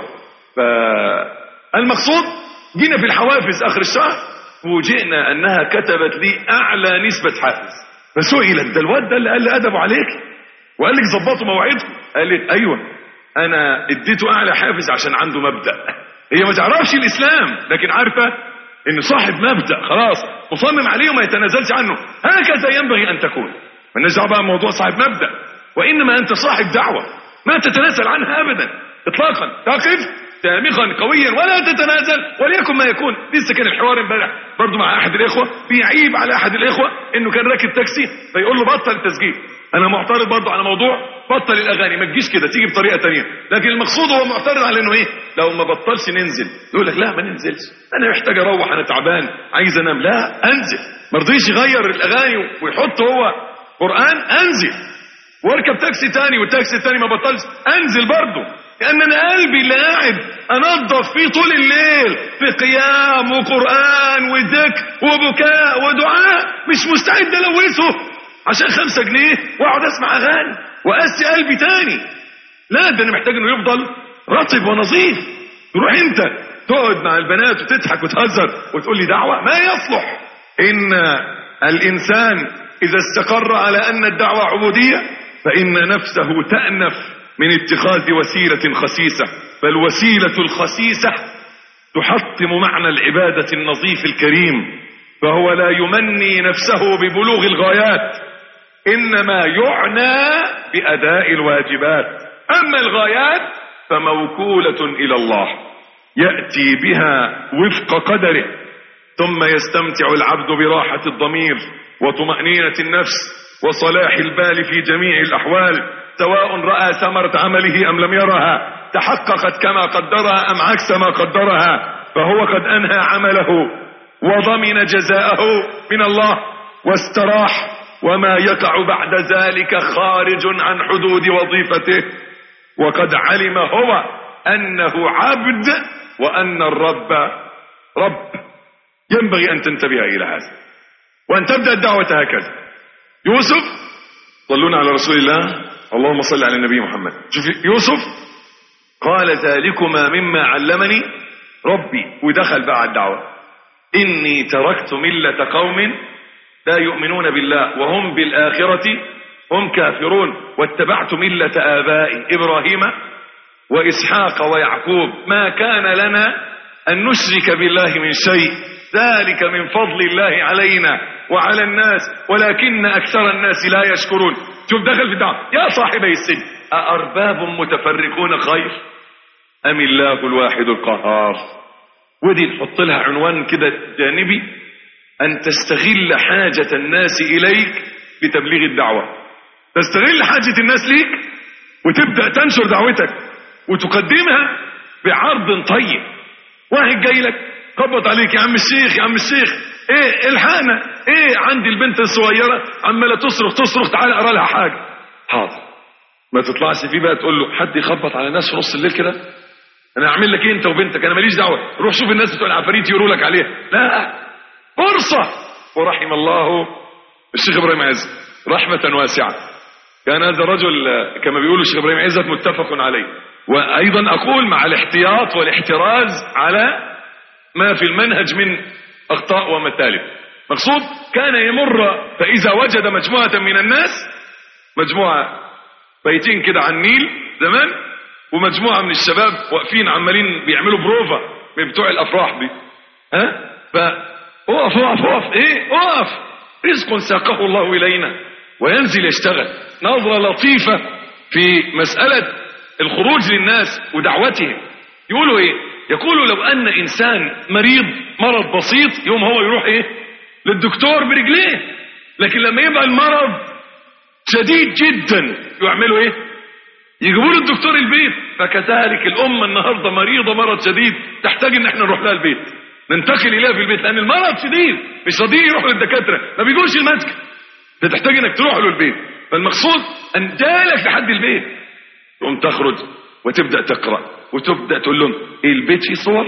فالمقصود جينا في الحوافز اخر الشهر وجئنا انها كتبت لي اعلى نسبه حافز. فسئلت ده الواد ده اللي قال لي ادبوا عليك وقال لك ظبطوا مواعيدكم؟ قالت ايوه انا اديته اعلى حافز عشان عنده مبدأ. هي ما تعرفش الاسلام لكن عارفة ان صاحب مبدأ خلاص مصمم عليه وما يتنازلش عنه. هكذا ينبغي ان تكون. ما نرجع بقى موضوع صاحب مبدأ، وانما انت صاحب دعوة ما تتنازل عنها ابدا اطلاقا. تقف سامخا قويا ولا تتنازل وليكن ما يكون. لسه كان الحوار امبارح برضه مع احد الاخوة بيعيب على احد الاخوة انه كان راكب تاكسي فيقول له بطل التسجيل. انا معترض برضه على موضوع بطل الاغاني، ما تجيش كده تيجي بطريقه ثانيه، لكن المقصود هو معترض على انه ايه لو ما بطلش ننزل. يقول لك لا ما ننزلش انا محتاج اروح انا تعبان عايز انام. لا انزل. ما رضيش يغير الاغاني ويحط هو قران، انزل واركب تاكسي ثاني والتاكسي الثاني ما بطلش، انزل برضه. لان انا قلبي اللي قاعد انظف فيه طول الليل في قيام وقران وذكر وبكاء ودعاء مش مستعد الوثه عشان خمسة جنيه واقعد اسمع اغاني واسي قلبي تاني. لا ده انا محتاج انه يفضل رطب ونظيف. تروح انت تقعد مع البنات وتضحك وتهزر وتقول لي دعوة؟ ما يصلح. ان الانسان اذا استقر على ان الدعوة عبودية فان نفسه تأنف من اتخاذ وسيلة خسيسة، فالوسيلة الخسيسة تحطم معنى العبادة النظيف الكريم، فهو لا يمني نفسه ببلوغ الغايات إنما يعنى بأداء الواجبات. أما الغايات فموكولة إلى الله يأتي بها وفق قدره، ثم يستمتع العبد براحة الضمير وطمأنينة النفس وصلاح البال في جميع الأحوال، سواء رأى ثمرة عمله أم لم يرها. تحققت كما قدرها أم عكس ما قدرها، فهو قد أنهى عمله وضمن جزاءه من الله واستراح، وما يقع بعد ذلك خارج عن حدود وظيفته، وقد علم هو أنه عبد وأن الرب رب. ينبغي أن تنتبه إلى هذا وأن تبدأ الدعوة هكذا. يوسف، صلونا على رسول الله، اللهم صل على النبي محمد. شوف يوسف قال ذلكما مما علمني ربي، ودخل بقى الدعوة. إني تركت ملة قوم لا يؤمنون بالله وهم بالآخرة هم كافرون، واتبعت ملة آبائي إبراهيم وإسحاق ويعقوب، ما كان لنا أن نشرك بالله من شيء، ذلك من فضل الله علينا وعلى الناس ولكن أكثر الناس لا يشكرون. شوف دخل في الدعوة. يا صاحبي السجن أأرباب متفرقون خير أم الله الواحد القهار؟ ودي نحط لها عنوان كده جانبي، أن تستغل حاجة الناس إليك بتبليغ الدعوة. تستغل حاجة الناس ليك وتبدأ تنشر دعوتك وتقدمها بعرض طيب. واحد جاي لك خبط عليك، يا عم الشيخ يا عم الشيخ ايه الحانة، ايه عندي البنت الصغيرة عمالة تصرخ تصرخ، تعالى اقرا لها حاجة. حاضر. ما تطلعش فيه بقى تقول له حد يخبط على الناس في نص الليل كده، انا اعمل لك ايه انت وبنتك، انا ماليش دعوة، روح شوف الناس بتوع العفاريت يقولوا لك عليها. لا، فرصة. ورحم الله الشيخ ابراهيم عزت رحمة واسعة، كان هذا الرجل كما بيقولوا الشيخ ابراهيم عزت متفق عليه. وايضا اقول مع الاحتياط والاحتراز على ما في المنهج من اخطاء ومثالب. مقصود كان يمر فاذا وجد مجموعة من الناس، مجموعة بيتين كده على النيل زمان، ومجموعة من الشباب واقفين عمالين بيعملوا بروفا من بتوع الافراح دي، ها فاقف اقف اقف ايه اقف، رزق ساقه الله الينا، وينزل يشتغل. نظرة لطيفة في مسألة الخروج للناس ودعوتهم. يقولوا ايه؟ يقولوا لو ان انسان مريض مرض بسيط يوم هو يروح ايه للدكتور برجليه، لكن لما يبقى المرض شديد جدا يعملوا ايه؟ يجيبوا له الدكتور البيت. فكذلك الامه النهارده مريضه مرض شديد تحتاج ان احنا نروح لها البيت، ننتقل اليها في البيت، لان المرض شديد مش راضيين يروحوا للدكاتره، ما بيجوش المسجد، فتحتاج انك تروح له البيت. فالمقصود ان جالك لحد البيت تقوم تخرج وتبدا تقرا وتبدا تقول لهم ايه البيت فيه صور؟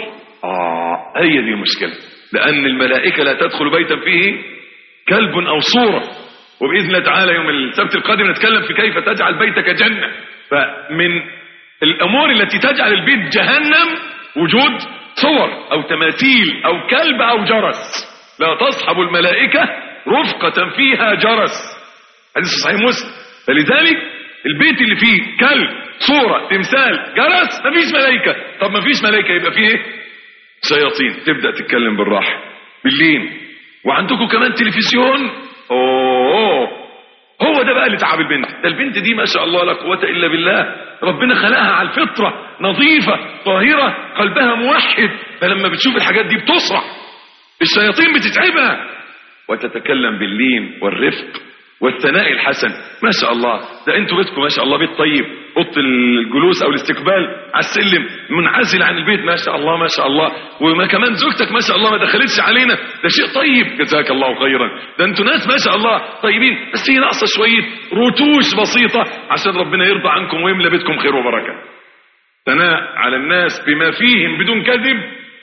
اه هي دي المشكله، لان الملائكه لا تدخل بيتا فيه كلب او صوره. وباذن الله تعالى يوم السبت القادم نتكلم في كيف تجعل بيتك جنه. فمن الامور التي تجعل البيت جهنم وجود صور او تماثيل او كلب او جرس. لا تصحب الملائكه رفقه فيها جرس، حديث صحيح مسلم. فلذلك البيت اللي فيه كلب صورة تمثال جرس مفيش ملائكة. طب مفيش ملائكة يبقى فيه ايه؟ شياطين. تبدأ تتكلم بالراحة باللين. وعندكم كمان تلفزيون. اوه هو ده بقى اللي تعب البنت. ده البنت دي ما شاء الله لا قوة الا بالله، ربنا خلقها على الفطرة نظيفة طاهرة قلبها موحد، فلما بتشوف الحاجات دي بتصرع. الشياطين بتتعبها. وتتكلم باللين والرفق والثناء الحسن. ما شاء الله ده انتوا بيتكم ما شاء الله بيت طيب، اوضه الجلوس او الاستقبال على السلم منعزل عن البيت، ما شاء الله ما شاء الله. وما كمان زوجتك ما شاء الله ما دخلتش علينا، ده شيء طيب جزاك الله خيرا. ده انتوا ناس ما شاء الله طيبين، بس هي ناقصه شويه رتوش بسيطه عشان ربنا يرضى عنكم ويملى بيتكم خير وبركه. ثناء على الناس بما فيهم بدون كذب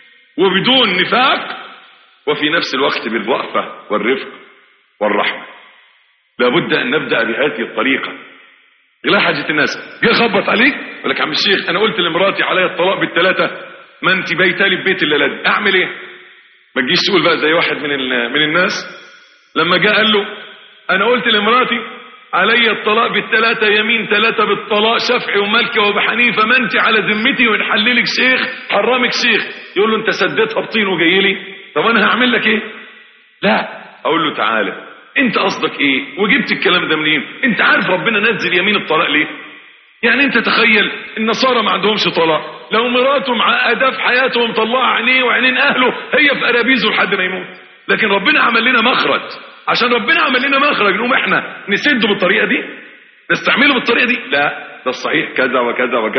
وبدون نفاق، وفي نفس الوقت بالرأفة والرفق والرحمة. لابد أن نبدأ بهذه الطريقة. لا حاجة الناس جه خبط عليك يقول لك عم الشيخ أنا قلت لمراتي عليا الطلاق بالثلاثة، ما أنت بيتالي في بيت الليلة دي، أعمل إيه؟ ما تجيش تقول بقى زي واحد من من الناس لما جاء قال له أنا قلت لمراتي عليا الطلاق بالثلاثة، يمين ثلاثة بالطلاق شافعي ومالكي وأبو حنيفة، ما أنت على ذمتي ونحللك شيخ حرامك شيخ. يقول له أنت سددتها بطين وجاي لي، طب أنا هعمل لك إيه؟ لا أقول له تعالى انت قصدك ايه وجبت الكلام ده منين؟ انت عارف ربنا نزل يمين الطلاق ليه؟ يعني انت تخيل النصارى ما عندهمش طلاق، لو مراته معقده في حياته ومطلعه عينيه وعينين اهله هي في قرابيزه لحد ما يموت، لكن ربنا عمل لنا مخرج. عشان ربنا عمل لنا مخرج نقوم احنا نسده بالطريقه دي؟ نستعمله بالطريقه دي؟ لا، ده الصحيح كذا وكذا وكذا.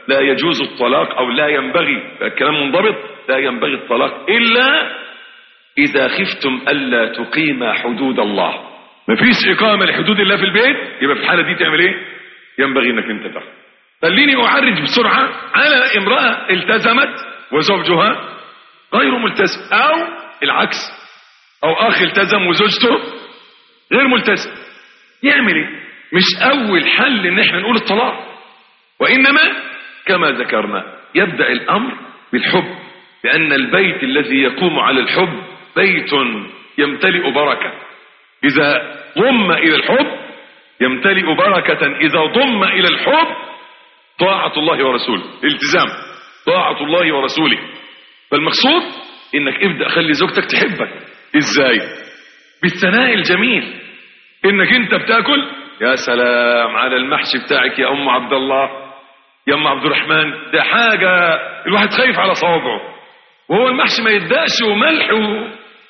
لا يجوز الطلاق او لا ينبغي، الكلام منضبط، لا ينبغي الطلاق الا اذا خفتم الا تقيم حدود الله. مفيش اقامه لحدود الله في البيت، يبقى في الحاله دي تعمل ايه؟ ينبغي انك انت تاخد. خليني اعرج بسرعه على امراه التزمت وزوجها غير ملتزم، او العكس، او اخ التزم وزوجته غير ملتزم. يعمل ايه؟ مش اول حل ان احنا نقول الطلاق، وانما كما ذكرنا يبدأ الامر بالحب، لان البيت الذي يقوم على الحب بيت يمتلئ بركة. اذا ضم الى الحب يمتلئ بركة، اذا ضم الى الحب طاعة الله ورسوله، التزام طاعة الله ورسوله. فالمقصود انك ابدأ خلي زوجتك تحبك. ازاي؟ بالثناء الجميل، انك انت بتاكل يا سلام على المحشي بتاعك يا ام عبد الله، يا ام عبد الرحمن، ده حاجة الواحد خايف على صوابعه، وهو المحشي ما يدقش وملح و...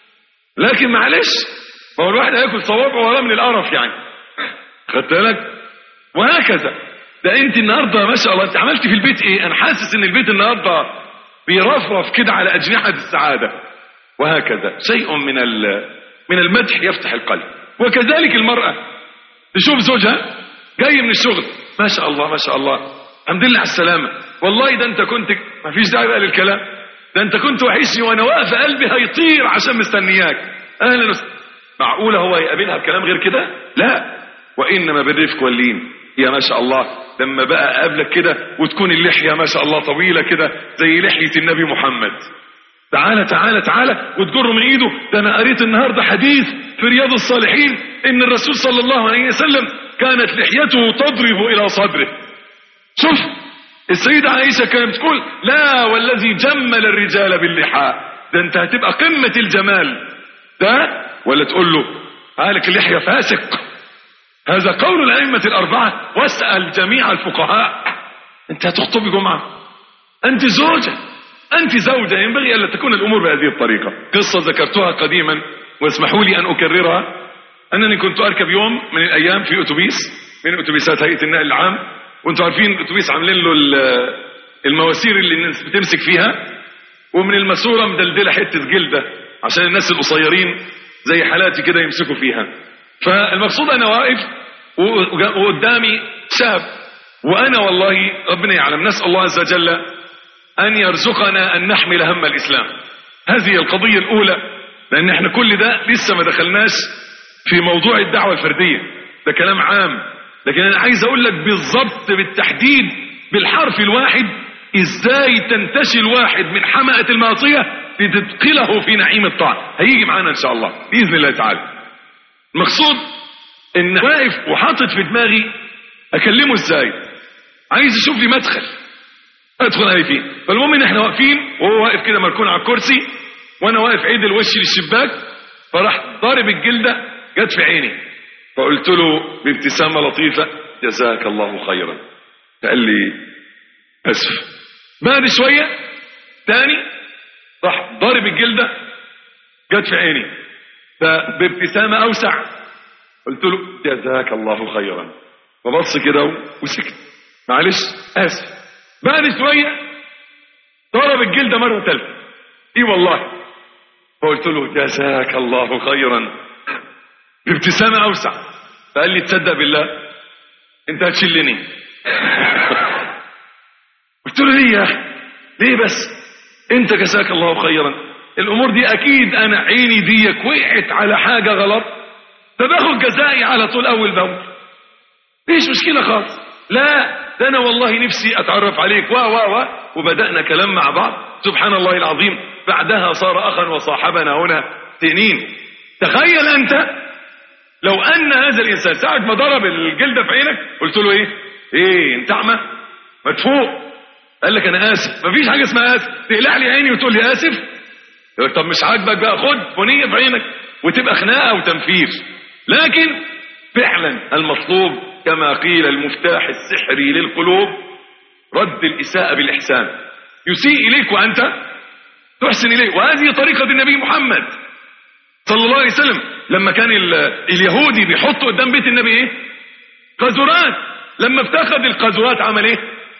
لكن معلش، ما هو الواحد هياكل صوابعه وراه من القرف يعني، خدت بالك؟ وهكذا. ده انت النهارده ما شاء الله انت عملتي في البيت ايه؟ انا حاسس ان البيت النهارده بيرفرف كده على اجنحة السعادة. وهكذا شيء من من المدح يفتح القلب. وكذلك المرأة تشوف زوجها جاي من الشغل، ما شاء الله ما شاء الله، الحمد لله على السلامة، والله ده انت كنت، ما فيش داعي بقى للكلام، ده انت كنت وحشني وانا واقف قلبي هيطير عشان مستنياك، اهلا وسهلا. معقولة هو يقابلها بكلام غير كده؟ لا، وانما بالرفق واللين. يا ما شاء الله لما بقى قابلك كده وتكون اللحية ما شاء الله طويلة كده زي لحية النبي محمد، تعالى تعالى تعالى وتجره من ايده. ده انا قريت النهاردة حديث في رياض الصالحين ان الرسول صلى الله عليه وسلم كانت لحيته تضرب الى صدره. شوف السيدة عائشة كانت تقول لا والذي جمل الرجال باللحى، ده انت هتبقى قمة الجمال ده، ولا تقول له هالك اللحية فاسق. هذا قول الأئمة الأربعة، واسأل جميع الفقهاء. أنت هتخطبي جمعة، أنت زوجة، أنت زوجة، ينبغي ألا تكون الأمور بهذه الطريقة. قصة ذكرتها قديما واسمحوا لي أن أكررها، أنني كنت أركب يوم من الأيام في أتوبيس من أتوبيسات هيئة النقل العام، وأنتم عارفين الأتوبيس عاملين له المواسير اللي الناس بتمسك فيها، ومن الماسورة مدلدلة حتة جلدة عشان الناس القصيرين زي حالاتي كده يمسكوا فيها. فالمقصود انا واقف وقدامي شاب، وانا والله ربنا يعلم، نسأل الله عز وجل ان يرزقنا ان نحمل هم الاسلام. هذه القضية الاولى، لان احنا كل ده لسه ما دخلناش في موضوع الدعوة الفردية، ده كلام عام، لكن انا عايز اقول لك بالضبط بالتحديد بالحرف الواحد ازاي تنتشي الواحد من حمأة المعصية لتدخله في نعيم الطاعة. هيجي معانا ان شاء الله باذن الله تعالى. المقصود ان واقف وحاطط في دماغي اكلمه ازاي، عايز اشوف لي مدخل ادخل عليه فيه. فالمهم ان احنا واقفين وهو واقف كده مركون على الكرسي، وانا واقف عدل وشي للشباك، فراح ضارب الجلده جت في عيني، فقلت له بابتسامه لطيفه جزاك الله خيرا. فقال لي اسف. بعد شويه تاني راح ضارب الجلده جت في عيني، فبابتسامة أوسع قلت له جزاك الله خيرا، فبص كده وسكت، معلش آسف. بعد شوية ضرب الجلدة مرة ثالثة، اي والله، فقلت له جزاك الله خيرا بابتسامة أوسع. فقال لي تصدق بالله انت هتشلني. قلت له ليه يا اخي، ليه بس؟ انت جزاك الله خيرا، الامور دي اكيد انا عيني ديك وقعت على حاجة غلط فباخد جزائي على طول اول باول، مفيش مشكلة خالص. لا ده انا والله نفسي اتعرف عليك و و و وبدأنا كلام مع بعض، سبحان الله العظيم، بعدها صار اخا وصاحبنا هنا سنين. تخيل انت لو ان هذا الانسان ساعة ما ضرب الجلدة في عينك قلت له ايه ايه انت اعمى مدفوق، قال لك انا اسف، مفيش حاجة اسمها اسف، تقلع لي عيني وتقول لي اسف. يقول طب مش عاجبك بقى خد بنية في عينك، وتبقى خناقة وتنفير. لكن فعلا المطلوب كما قيل المفتاح السحري للقلوب رد الإساءة بالإحسان، يسيء إليك وأنت تحسن إليه. وهذه طريقة النبي محمد صلى الله عليه وسلم. لما كان اليهودي بيحطوا قدام بيت النبي ايه قاذورات، لما افتخذ القاذورات عمل ايه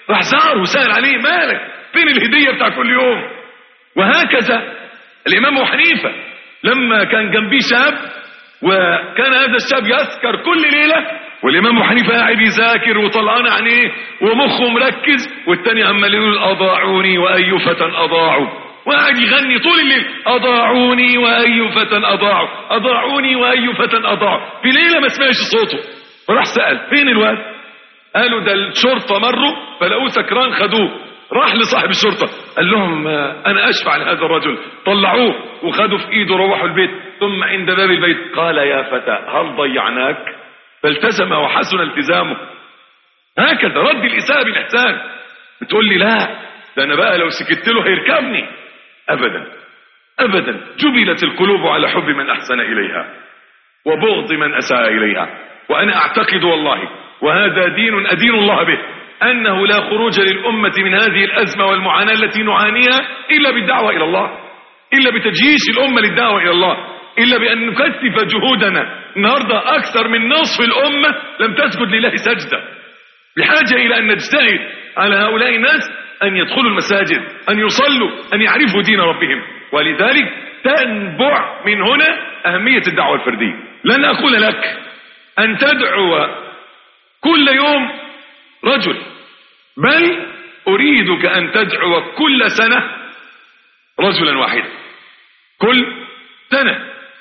راح زاره وسأل عليه مالك فين الهدية بتاع كل يوم. وهكذا الإمام أبو حنيفة لما كان جنبيه شاب وكان هذا الشاب يسكر كل ليلة والإمام أبو حنيفة قاعد يذاكر وطلعان عينيه ومخه مركز والتاني عمال يقول أضاعوني وأي فتى أضاعوا وقاعد يغني طول الليل أضاعوني وأي فتى أضاعوا أضاعوني وأي فتى أضاعوا. في ليلة ما سمعش صوته فراح سأل فين الواد؟ قالوا ده الشرطة مروا فلقوه سكران خدوه. راح لصاحب الشرطة قال لهم أنا أشفع لهذا الرجل. طلعوه وخدوا في إيده روحوا البيت. ثم عند باب البيت قال يا فتى هل ضيعناك؟ فالتزم وحسن التزامه. هكذا رد الإساءة بالإحسان. بتقول لي لا ده أنا بقى لو سكت له هيركبني. أبدا أبدا. جبلت القلوب على حب من أحسن إليها وبغض من أساء إليها. وأنا أعتقد والله وهذا دين أدين الله به أنه لا خروج للأمة من هذه الأزمة والمعاناة التي نعانيها إلا بالدعوة إلى الله، إلا بتجيش الأمة للدعوة إلى الله، إلا بأن نكثف جهودنا. النهاردة أكثر من نصف الأمة لم تسجد لله سجدة. بحاجة إلى أن نجتهد على هؤلاء الناس أن يدخلوا المساجد، أن يصلوا، أن يعرفوا دين ربهم. ولذلك تنبع من هنا أهمية الدعوة الفردية. لن أقول لك أن تدعو كل يوم رجل، بل أريدك أن تدعو كل سنة رجلا واحدا، كل سنة.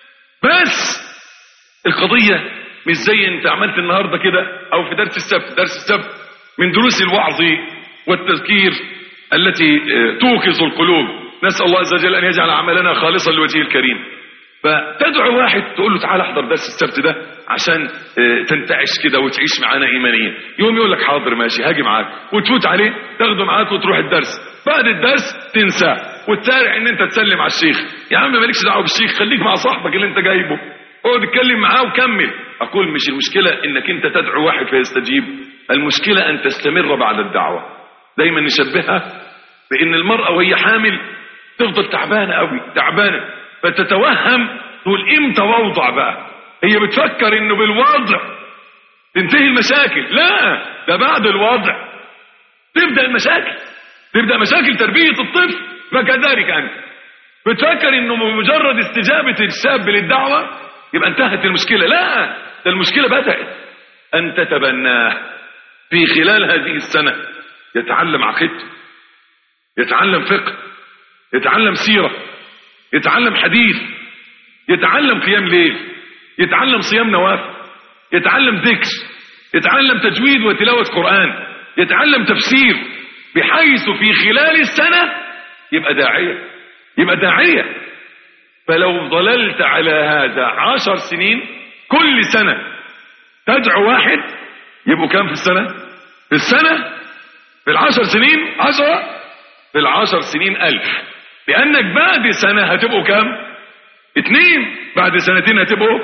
بس القضية مش زي انت عملت النهاردة كده او في درس السبت. درس السبت من دروس الوعظ والتذكير التي توقظ القلوب. نسأل الله عز وجل ان يجعل عملنا خالصا لوجهه الكريم. فتدعو واحد تقول له تعال احضر درس السبت ده عشان تنتعش كده وتعيش معانا ايمانيا. يوم يقول لك حاضر ماشي هاجي معاك، وتفوت عليه تاخده معاك وتروح الدرس. بعد الدرس تنساه وتسارع ان انت تسلم على الشيخ. يا عم مالكش دعوه بالشيخ، خليك مع صاحبك اللي انت جايبه، اقعد اتكلم معاه وكمل. اقول مش المشكله انك انت تدعو واحد فيستجيب، المشكله ان تستمر بعد الدعوه. دايما نشبهها بان المراه وهي حامل تفضل تعبانه قوي تعبانه، فتتوهم تقول امتى وضع بقى. هي بتفكر انه بالوضع تنتهي المشاكل. لا، ده بعد الوضع تبدا المشاكل، تبدا مشاكل تربيه الطفل. فكذلك انت بتفكر انه بمجرد استجابه الشاب للدعوه يبقى انتهت المشكله. لا، ده المشكله بدات ان تتبناه في خلال هذه السنه. يتعلم عقيدته، يتعلم فقه، يتعلم سيره، يتعلم حديث، يتعلم قيام ليل، يتعلم صيام نوافل، يتعلم ذكر، يتعلم تجويد وتلاوة قرآن، يتعلم تفسير، بحيث في خلال السنة يبقى داعية، يبقى داعية. فلو ظللت على هذا عشر سنين كل سنة تدعو واحد، يبقوا كام في السنة؟ في السنة في العشر سنين عشرة، في العشر سنين ألف. لأنك بعد سنة هتبقوا كام؟ اتنين. بعد سنتين هتبقوا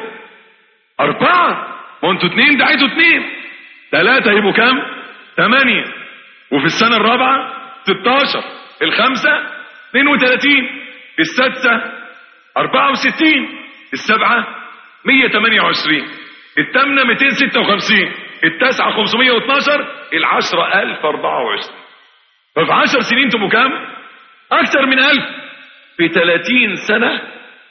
أربعة. ما انتوا اتنين دعيتوا اتنين. ثلاثة يبقوا كام؟ ثمانية. وفي السنة الرابعة ستاشر. الخمسة اثنين وثلاثين. السادسة أربعة وستين. السبعة مية وثمانية وعشرين. الثامنة مئتين وستة وخمسين. التاسعة خمسمية واثناشر. العشرة ألف وأربعة وعشرين. ففي عشر سنين تبقوا كام؟ أكثر من ألف. في ثلاثين سنة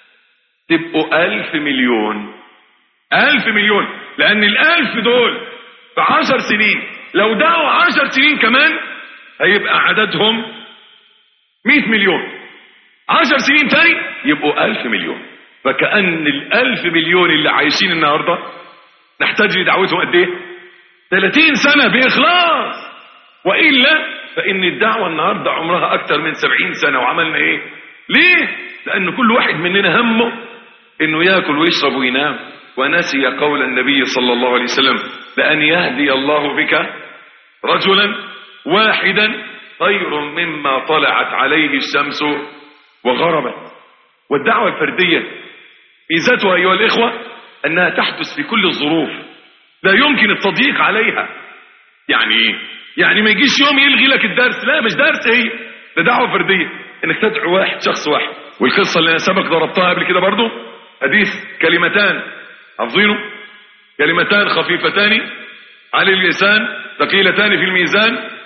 تبقوا ألف مليون. ألف مليون. لأن الألف دول في عشر سنين لو دعوا عشر سنين كمان هيبقى عددهم مئة مليون. عشر سنين تاني يبقوا ألف مليون. فكأن الألف مليون اللي عايشين النهاردة نحتاج لدعوتهم قد ايه؟ ثلاثين سنة بإخلاص. وإلا فإن الدعوة النهاردة عمرها أكثر من سبعين سنة. وعملنا إيه؟ ليه؟ لأن كل واحد مننا همه إنه يأكل ويشرب وينام، ونسي قول النبي صلى الله عليه وسلم: لأن يهدي الله بك رجلا واحدا خير مما طلعت عليه الشمس وغربت. والدعوة الفردية ميزتها أيها الإخوة أنها تحدث في كل الظروف، لا يمكن التضييق عليها. يعني إيه؟ يعني ما يجيش يوم يلغي لك الدرس. لا، مش درس، هي ده دعوة فردية، انك تدعو واحد، شخص واحد. والقصة اللي انا سبق ضربتها قبل كده برضو، حديث كلمتان حافظينه، كلمتان خفيفتان على اللسان ثقيلتان في الميزان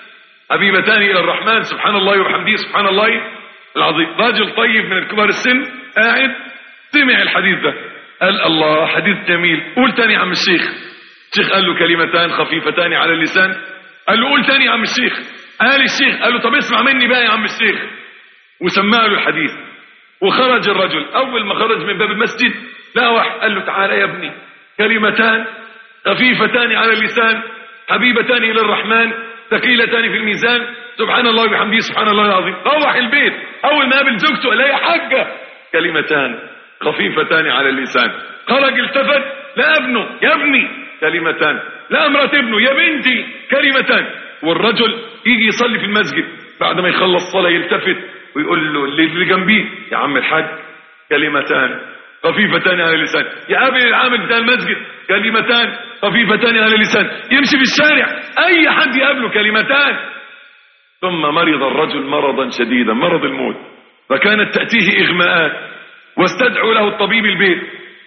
حبيبتان إلى الرحمن سبحان الله وبحمده سبحان الله العظيم. راجل طيب من الكبار السن قاعد سمع الحديث ده قال الله حديث جميل، قول تاني يا عم الشيخ. الشيخ قال له كلمتان خفيفتان على اللسان. قال له قول تاني يا عم الشيخ. قال الشيخ قال له طب اسمع مني بقى يا عم الشيخ، وسمع له الحديث. وخرج الرجل، أول ما خرج من باب المسجد لقى واحد قال له تعالى يا ابني، كلمتان خفيفتان على اللسان حبيبتان إلى الرحمن ثقيلتان في الميزان سبحان الله وبحمده سبحان الله العظيم. روح البيت أول ما قابل زوجته قال يا حاجة كلمتان خفيفتان على اللسان. خرج التفت لا ابنه يا ابني كلمتان، لا امرأة ابنه يا بنتي كلمتان. والرجل يجي يصلي في المسجد بعد ما يخلص صلاة يلتفت ويقول له اللي جنبيه يا عم الحاج كلمتان خفيفتان على اللسان. يقابل العامل بتاع المسجد كلمتان خفيفتان على اللسان. يمشي في الشارع اي حد يقابله كلمتان. ثم مرض الرجل مرضا شديدا، مرض الموت، فكانت تأتيه إغماءات واستدعوا له الطبيب البيت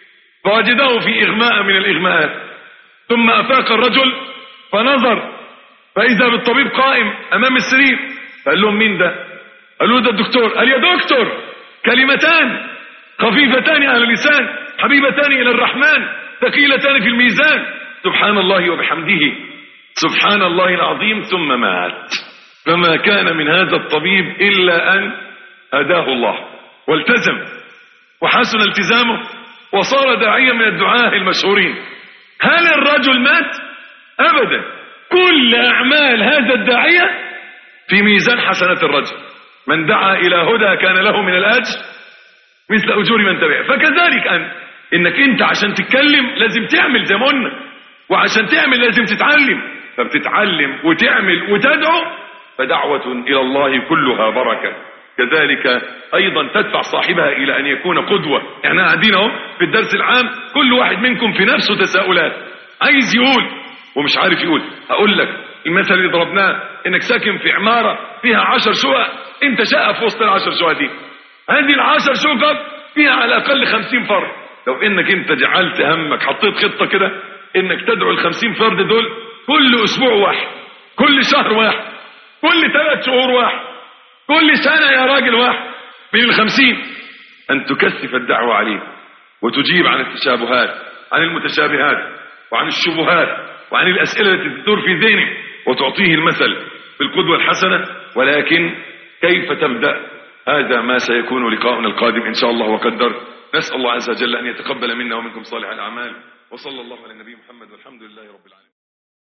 فوجده في إغماء من الإغماءات. ثم أفاق الرجل فنظر فإذا بالطبيب قائم أمام السرير. قال لهم مين ده؟ قالوا ده الدكتور. قال يا دكتور كلمتان خفيفتان على اللسان حبيبتان إلى الرحمن ثقيلتان في الميزان سبحان الله وبحمده سبحان الله العظيم. ثم مات. فما كان من هذا الطبيب إلا أن هداه الله والتزم وحسن التزامه وصار داعيا من الدعاة المشهورين. هل الرجل مات؟ أبدا. كل أعمال هذا الداعية في ميزان حسنات الرجل. من دعا إلى هدى كان له من الأجر مثل أجور من تبعه. فكذلك أنت، إنك أنت عشان تتكلم لازم تعمل زي ما قلنا، وعشان تعمل لازم تتعلم. فبتتعلم وتعمل وتدعو فدعوة إلى الله كلها بركة. كذلك أيضا تدفع صاحبها إلى أن يكون قدوة. يعني قاعدين اهو في الدرس العام كل واحد منكم في نفسه تساؤلات عايز يقول ومش عارف يقول. هقول لك المثل اللي ضربناه، انك ساكن في عمارة فيها عشر شقق، انت شقة في وسط العشر شقق دي. هذه العشر شقق فيها على الأقل خمسين فرد. لو انك انت جعلت همك حطيت خطة كده انك تدعو الخمسين فرد دول كل اسبوع واحد، كل شهر واحد، كل ثلاث شهور واحد، كل سنة يا راجل واحد من الخمسين، أن تكثف الدعوة عليه وتجيب عن التشابهات، عن المتشابهات، وعن الشبهات، وعن الأسئلة التي تدور في ذهنه، وتعطيه المثل بالقدوة الحسنة. ولكن كيف تبدأ؟ هذا ما سيكون لقاؤنا القادم إن شاء الله وقدر. نسأل الله عز وجل أن يتقبل منا ومنكم صالح الأعمال. وصلى الله على النبي محمد والحمد لله رب العالمين.